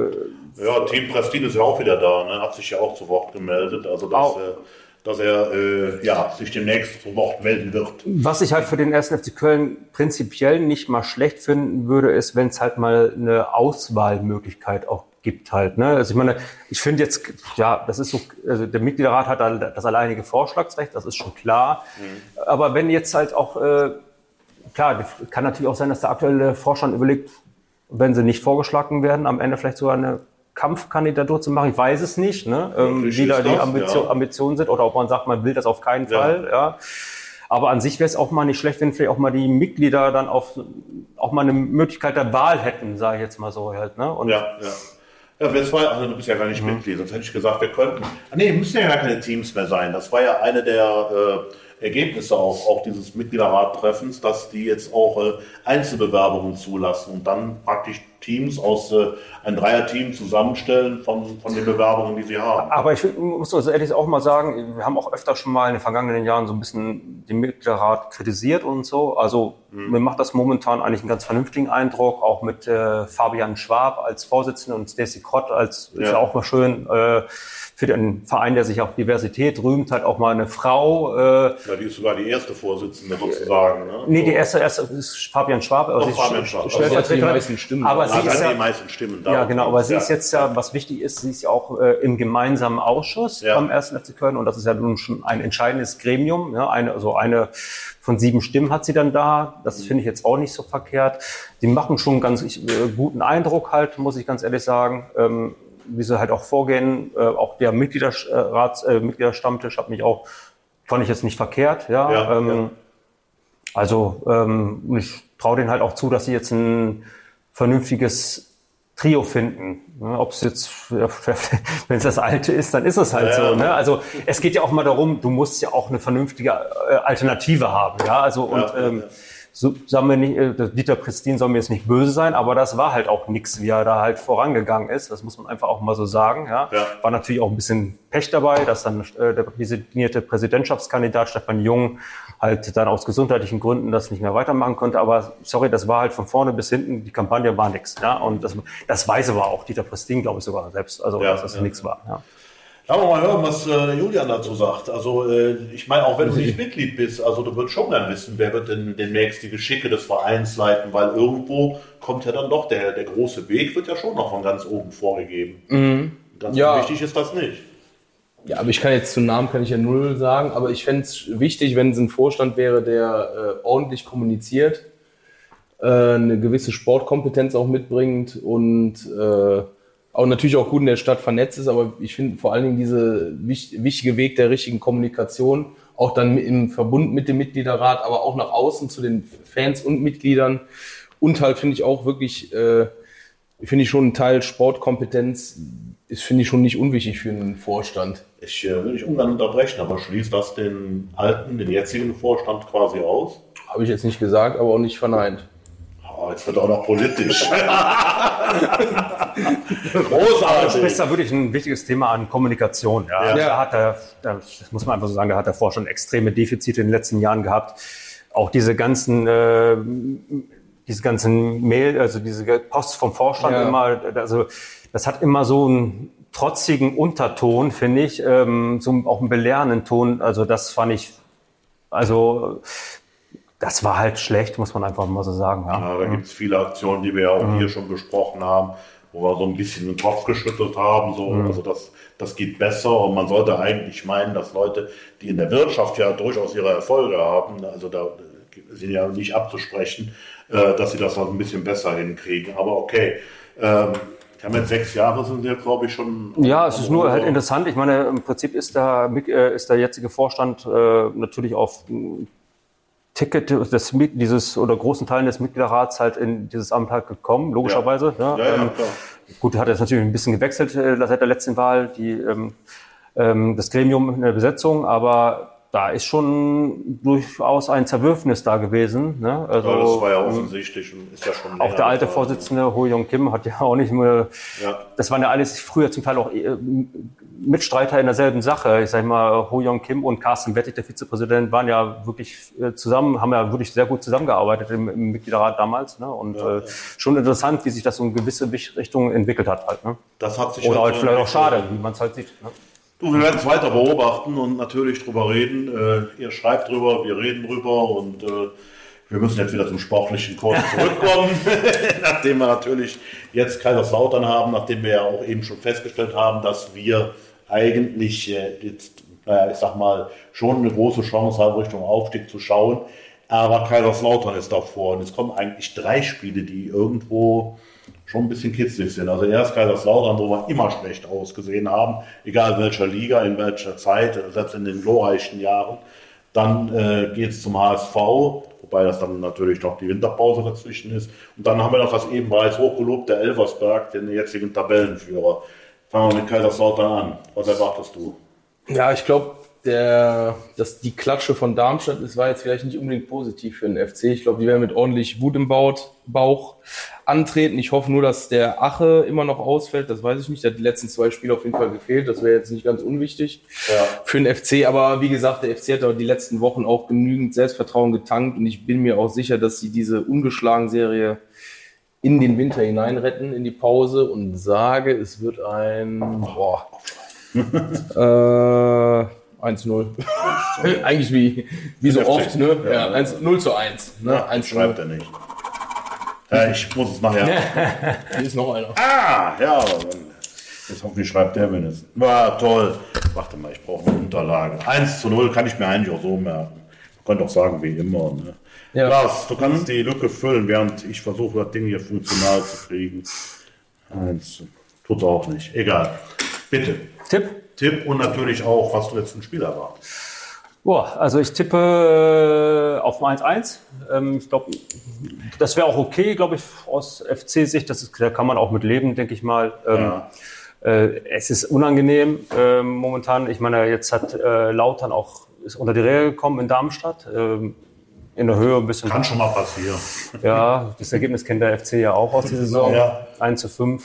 ja, Team Prestin ist ja auch wieder da, ne? Hat sich ja auch zu Wort gemeldet. Also dass er sich demnächst zu Wort melden wird. Was ich halt für den 1. FC Köln prinzipiell nicht mal schlecht finden würde, ist, wenn es halt mal eine Auswahlmöglichkeit auch gibt halt. Ne? Also ich meine, ich finde jetzt, ja, das ist so, also der Mitgliederrat hat das alleinige Vorschlagsrecht, das ist schon klar. Aber wenn jetzt halt auch, klar, kann natürlich auch sein, dass der aktuelle Vorstand überlegt, wenn sie nicht vorgeschlagen werden, am Ende vielleicht sogar eine Kampfkandidatur zu machen, ich weiß es nicht, ne? Wie da die Ambitionen sind oder ob man sagt, man will das auf keinen Fall. Ja. Aber an sich wäre es auch mal nicht schlecht, wenn vielleicht auch mal die Mitglieder dann auch mal eine Möglichkeit der Wahl hätten, sage ich jetzt mal so halt. Ne? Und Ja, du bist ja gar nicht Mitglied, sonst hätte ich gesagt, wir könnten. Müssen ja gar keine Teams mehr sein. Das war ja eine der Ergebnisse auch dieses Mitgliederrat-Treffens, dass die jetzt auch Einzelbewerbungen zulassen und dann praktisch Teams aus ein Dreierteam zusammenstellen von den Bewerbungen, die sie haben. Aber ich muss also ehrlich auch mal sagen, wir haben auch öfter schon mal in den vergangenen Jahren so ein bisschen den Mitgliederrat kritisiert und so. Also mir macht das momentan eigentlich einen ganz vernünftigen Eindruck, auch mit Fabian Schwab als Vorsitzender und Stacey Krott ist ja auch mal schön für den Verein, der sich auf Diversität rühmt, halt auch mal eine Frau. Die ist sogar die erste Vorsitzende sozusagen. Ne? Nee, die erste ist Fabian Schwab. Also Fabian Schwab. Die meisten Stimmen. Aber sie ist ja, die meisten Stimmen. Ja, genau. Aber sie ist jetzt ja, was wichtig ist, sie ist ja auch im gemeinsamen Ausschuss beim 1. FC Köln. Und das ist ja nun schon ein entscheidendes Gremium. Ja, eine von 7 Stimmen hat sie dann da. Das finde ich jetzt auch nicht so verkehrt. Die machen schon einen ganz guten Eindruck halt, muss ich ganz ehrlich sagen. Wie sie halt auch vorgehen, auch der Mitgliederstammtisch fand ich jetzt nicht verkehrt, Also ich traue denen halt auch zu, dass sie jetzt ein vernünftiges Trio finden. Ob es jetzt, wenn es das Alte ist, dann ist es halt so. Ne? Also es geht ja auch mal darum, du musst ja auch eine vernünftige Alternative haben, ja. Also so sagen wir nicht, Dieter Prestin soll mir jetzt nicht böse sein, aber das war halt auch nichts, wie er da halt vorangegangen ist. Das muss man einfach auch mal so sagen. Ja. War natürlich auch ein bisschen Pech dabei, dass dann der designierte Präsidentschaftskandidat Stefan Jung halt dann aus gesundheitlichen Gründen das nicht mehr weitermachen konnte. Aber sorry, das war halt von vorne bis hinten, die Kampagne war nichts. Ja. Und das weiß aber auch Dieter Prestin, glaube ich, sogar selbst, also dass das nichts war. Ja. Schauen wir mal hören, was Julian dazu sagt. Also ich meine, auch wenn du nicht Mitglied bist, also du würdest schon gern wissen, wer wird denn demnächst die Geschicke des Vereins leiten, weil irgendwo kommt ja dann doch der große Weg, wird ja schon noch von ganz oben vorgegeben. Ganz wichtig ist das nicht. Ja, aber ich kann jetzt zu Namen kann ich ja null sagen, aber ich fände es wichtig, wenn es ein Vorstand wäre, der ordentlich kommuniziert, eine gewisse Sportkompetenz auch mitbringt und auch natürlich auch gut in der Stadt vernetzt ist, aber ich finde vor allen Dingen diese wichtige Weg der richtigen Kommunikation, auch dann im Verbund mit dem Mitgliederrat, aber auch nach außen zu den Fans und Mitgliedern und halt finde ich auch wirklich, finde ich schon ein Teil Sportkompetenz ist, finde ich schon nicht unwichtig für einen Vorstand. Ich will dich ungern unterbrechen, aber schließt das den jetzigen Vorstand quasi aus? Habe ich jetzt nicht gesagt, aber auch nicht verneint. Oh, jetzt wird auch noch politisch. Großartig. Du sprichst da wirklich ein wichtiges Thema an Kommunikation. Ja. Das muss man einfach so sagen, da hat der Vorstand extreme Defizite in den letzten Jahren gehabt. Auch diese ganzen Mail, also diese Post vom Vorstand immer, also das hat immer so einen trotzigen Unterton, finde ich, so auch einen belehrenden Ton. Also das fand ich, das war halt schlecht, muss man einfach mal so sagen. Ja, da gibt es viele Aktionen, die wir ja auch hier schon besprochen haben, wo wir so ein bisschen den Kopf geschüttelt haben. So. Also das geht besser und man sollte eigentlich meinen, dass Leute, die in der Wirtschaft ja durchaus ihre Erfolge haben, also da sind ja nicht abzusprechen, dass sie das noch ein bisschen besser hinkriegen. Aber okay, haben jetzt 6 Jahre, sind sie, glaube ich, schon. Ja, es ist nur halt interessant. Ich meine, im Prinzip ist der jetzige Vorstand natürlich auf Ticket dieses oder großen Teilen des Mitgliederrats halt in dieses Amt halt gekommen, logischerweise. Ja. Ja, gut, hat jetzt natürlich ein bisschen gewechselt seit der letzten Wahl, das Gremium in der Besetzung, aber da ist schon durchaus ein Zerwürfnis da gewesen. Ne? Also, ja, das war ja offensichtlich und ist ja schon. Auch der alte Vorsitzende Ho Young Kim hat ja auch nicht mehr. Ja. Das waren ja alles früher zum Teil auch Mitstreiter in derselben Sache. Ich sag mal, Ho Young Kim und Carsten Wettig, der Vizepräsident, waren ja wirklich haben ja wirklich sehr gut zusammengearbeitet im Mitgliederrat damals. Ne? Und schon interessant, wie sich das so in gewisse Richtung entwickelt hat. Halt, ne? Das hat sich oder halt vielleicht auch schade, wie man es halt sieht. Ne? Du, wir werden es weiter beobachten und natürlich drüber reden. Ihr schreibt drüber, wir reden drüber und wir müssen jetzt wieder zum sportlichen Kurs zurückkommen, nachdem wir natürlich jetzt Kaiserslautern haben, nachdem wir ja auch eben schon festgestellt haben, dass wir eigentlich jetzt, ich sag mal, schon eine große Chance haben, Richtung Aufstieg zu schauen. Aber Kaiserslautern ist davor und es kommen eigentlich 3 Spiele, die irgendwo schon ein bisschen kitzlig sind. Also erst Kaiserslautern, wo wir immer schlecht ausgesehen haben, egal in welcher Liga, in welcher Zeit, selbst in den glorreichen Jahren. Dann geht es zum HSV, wobei das dann natürlich noch die Winterpause dazwischen ist. Und dann haben wir noch das eben bereits hochgelobte Elversberg, den jetzigen Tabellenführer. Fangen wir mit Kaiserslautern an. Was erwartest du? Ja, ich glaube, dass die Klatsche von Darmstadt, das war jetzt vielleicht nicht unbedingt positiv für den FC. Ich glaube, die werden mit ordentlich Wut im Bauch antreten. Ich hoffe nur, dass der Ache immer noch ausfällt. Das weiß ich nicht. Der hat die letzten 2 Spiele auf jeden Fall gefehlt. Das wäre jetzt nicht ganz unwichtig für den FC. Aber wie gesagt, der FC hat auch die letzten Wochen auch genügend Selbstvertrauen getankt. Und ich bin mir auch sicher, dass sie diese ungeschlagen Serie in den Winter hinein retten, in die Pause. Und sage, es wird ein 1-0. Eigentlich wie so oft, ne? Ja, 0-1. Ne? Ja, 1 schreibt er nicht. Ich muss es nachher. Hier ist noch einer. Ja, jetzt hoffentlich schreibt der wenigstens. War toll. Warte mal, ich brauche eine Unterlage. 1-0 kann ich mir eigentlich auch so merken. Man könnte auch sagen, wie immer. Ne? Ja. Lars, du kannst die Lücke füllen, während ich versuche, das Ding hier funktional zu kriegen. 1. Tut auch nicht. Egal. Bitte. Tipp und natürlich auch, was du jetzt ein Spiel erwartest. Also ich tippe auf 1-1. Ich glaube, das wäre auch okay, glaube ich, aus FC-Sicht. Da kann man auch mit leben, denke ich mal. Es ist unangenehm momentan. Ich meine, jetzt hat Lautern ist unter die Räder gekommen in Darmstadt. In der Höhe ein bisschen. Kann schon mal passieren. Ja, das Ergebnis kennt der FC ja auch aus dieser Saison. 1-5.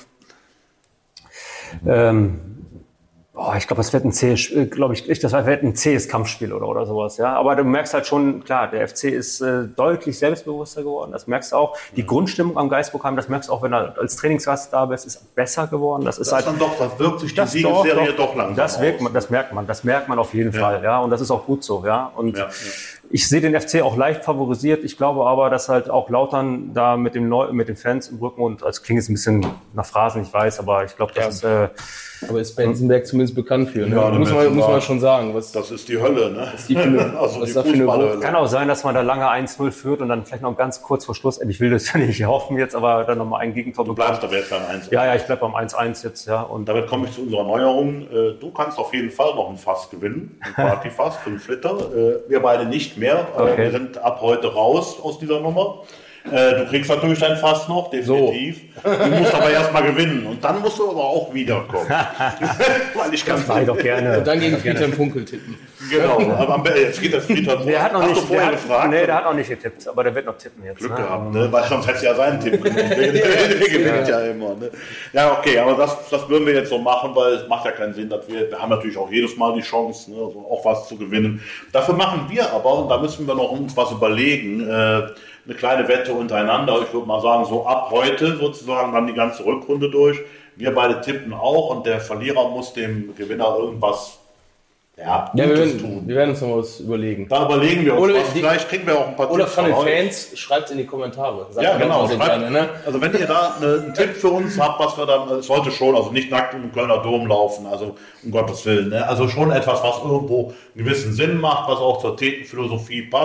Ich glaube, das wird ein zähes Kampfspiel oder sowas, ja. Aber du merkst halt schon, klar, der FC ist deutlich selbstbewusster geworden. Das merkst du auch. Die Grundstimmung am Geisbockheim, das merkst du auch, wenn du als Trainingsgast da bist, ist besser geworden. Das wirkt sich die Siegesserie doch langsam aus. Das merkt man auf jeden Fall, ja. Und das ist auch gut so, ja. Und ich sehe den FC auch leicht favorisiert. Ich glaube aber, dass halt auch Lautern da mit den Fans im Rücken und als klingt es ein bisschen nach Phrasen, ich weiß, aber ich glaube, das ist. Aber ist Benzenberg zumindest bekannt für, ne? Ja, muss man schon sagen. Das ist die Hölle, ne? Was die Fußballhölle. Kann auch sein, dass man da lange 1-0 führt und dann vielleicht noch ganz kurz vor Schluss, ich will das ja nicht hoffen jetzt, aber dann nochmal ein Gegentor bekommt. Du bleibst aber jetzt beim 1-1. Ja, ich bleib beim 1-1 jetzt, ja. Und damit komme ich zu unserer Neuerung. Du kannst auf jeden Fall noch ein Fass gewinnen, ein Partyfass, 5 Liter. Wir beide nicht mehr, aber wir sind ab heute raus aus dieser Nummer. Du kriegst natürlich dein Fass noch, definitiv. So. Du musst aber erstmal gewinnen und dann musst du aber auch wiederkommen. Weil ich kann doch gerne. Und dann gegen Friedhelm Funkel tippen. Genau, aber jetzt geht das Friedhelm. Der hat noch nicht gefragt. Nee, der hat noch nicht getippt, aber der wird noch tippen jetzt. Glück gehabt, ne? Weil sonst hätte es ja seinen Tipp gemacht. Der gewinnt ja immer. Ne? Ja, okay, aber das würden wir jetzt so machen, weil es macht ja keinen Sinn, dass wir haben natürlich auch jedes Mal die Chance, ne, also auch was zu gewinnen. Dafür machen wir aber, und da müssen wir noch uns was überlegen, eine kleine Wette untereinander. Ich würde mal sagen, so ab heute sozusagen dann die ganze Rückrunde durch. Wir beide tippen auch und der Verlierer muss dem Gewinner irgendwas Gutes tun. Wir werden uns noch was überlegen. Da überlegen wir uns was. Vielleicht kriegen wir auch ein paar Tipps. Oder von den Fans, schreibt es in die Kommentare. Ja, genau. Also wenn ihr da einen Tipp für uns habt, was wir dann, es sollte schon, also nicht nackt im Kölner Dom laufen, also um Gottes Willen. Ne? Also schon etwas, was irgendwo einen gewissen Sinn macht, was auch zur Thekenphilosophie passt.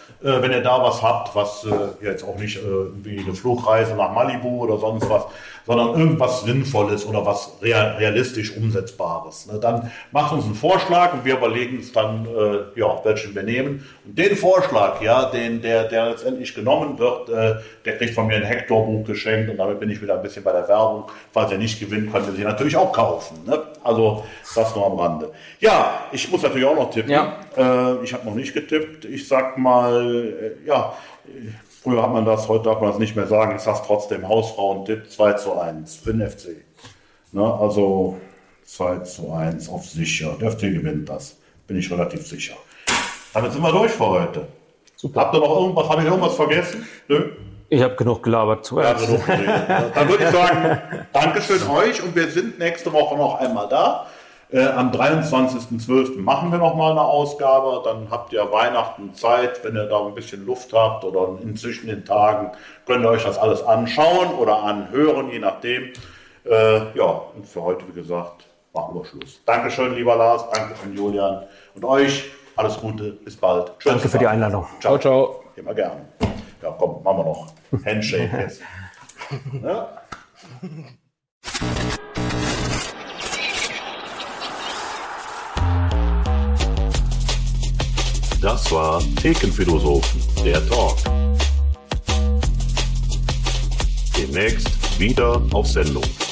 wenn ihr da was habt, was jetzt auch nicht wie eine Flugreise nach Malibu oder sonst was, sondern irgendwas Sinnvolles oder was realistisch Umsetzbares. Ne? Dann macht uns einen Vorschlag und wir überlegen uns dann, welchen wir nehmen. Und den Vorschlag, der letztendlich genommen wird, der kriegt von mir ein Hector-Buch geschenkt und damit bin ich wieder ein bisschen bei der Werbung. Falls er nicht gewinnt, könnt ihr sie natürlich auch kaufen. Ne? Also das nur am Rande. Ja, ich muss natürlich auch noch tippen. Ja. Ich habe noch nicht getippt. Ich sag mal, früher hat man das, heute darf man das nicht mehr sagen. Ich sage trotzdem, Hausfrauentipp 2:1 für den FC. Ne, also 2:1 auf sicher. Der FC gewinnt das. Bin ich relativ sicher. Damit sind wir durch für heute. Super. Habt ihr noch irgendwas? Habe ich irgendwas vergessen? Nö? Ich habe genug gelabert zuerst. Ja, dann würde ich sagen, Dankeschön euch und wir sind nächste Woche noch einmal da. Am 23.12. machen wir nochmal eine Ausgabe, dann habt ihr Weihnachten Zeit, wenn ihr da ein bisschen Luft habt oder inzwischen den Tagen, könnt ihr euch das alles anschauen oder anhören, je nachdem. Und für heute, wie gesagt, machen wir Schluss. Dankeschön, lieber Lars, danke Julian und euch, alles Gute, bis bald. Tschüss. Danke für die Einladung. Ciao, ciao. Immer gerne. Ja, komm, machen wir noch. Handshake jetzt. Ja. Das war Thekenphilosophen, der Talk. Demnächst wieder auf Sendung.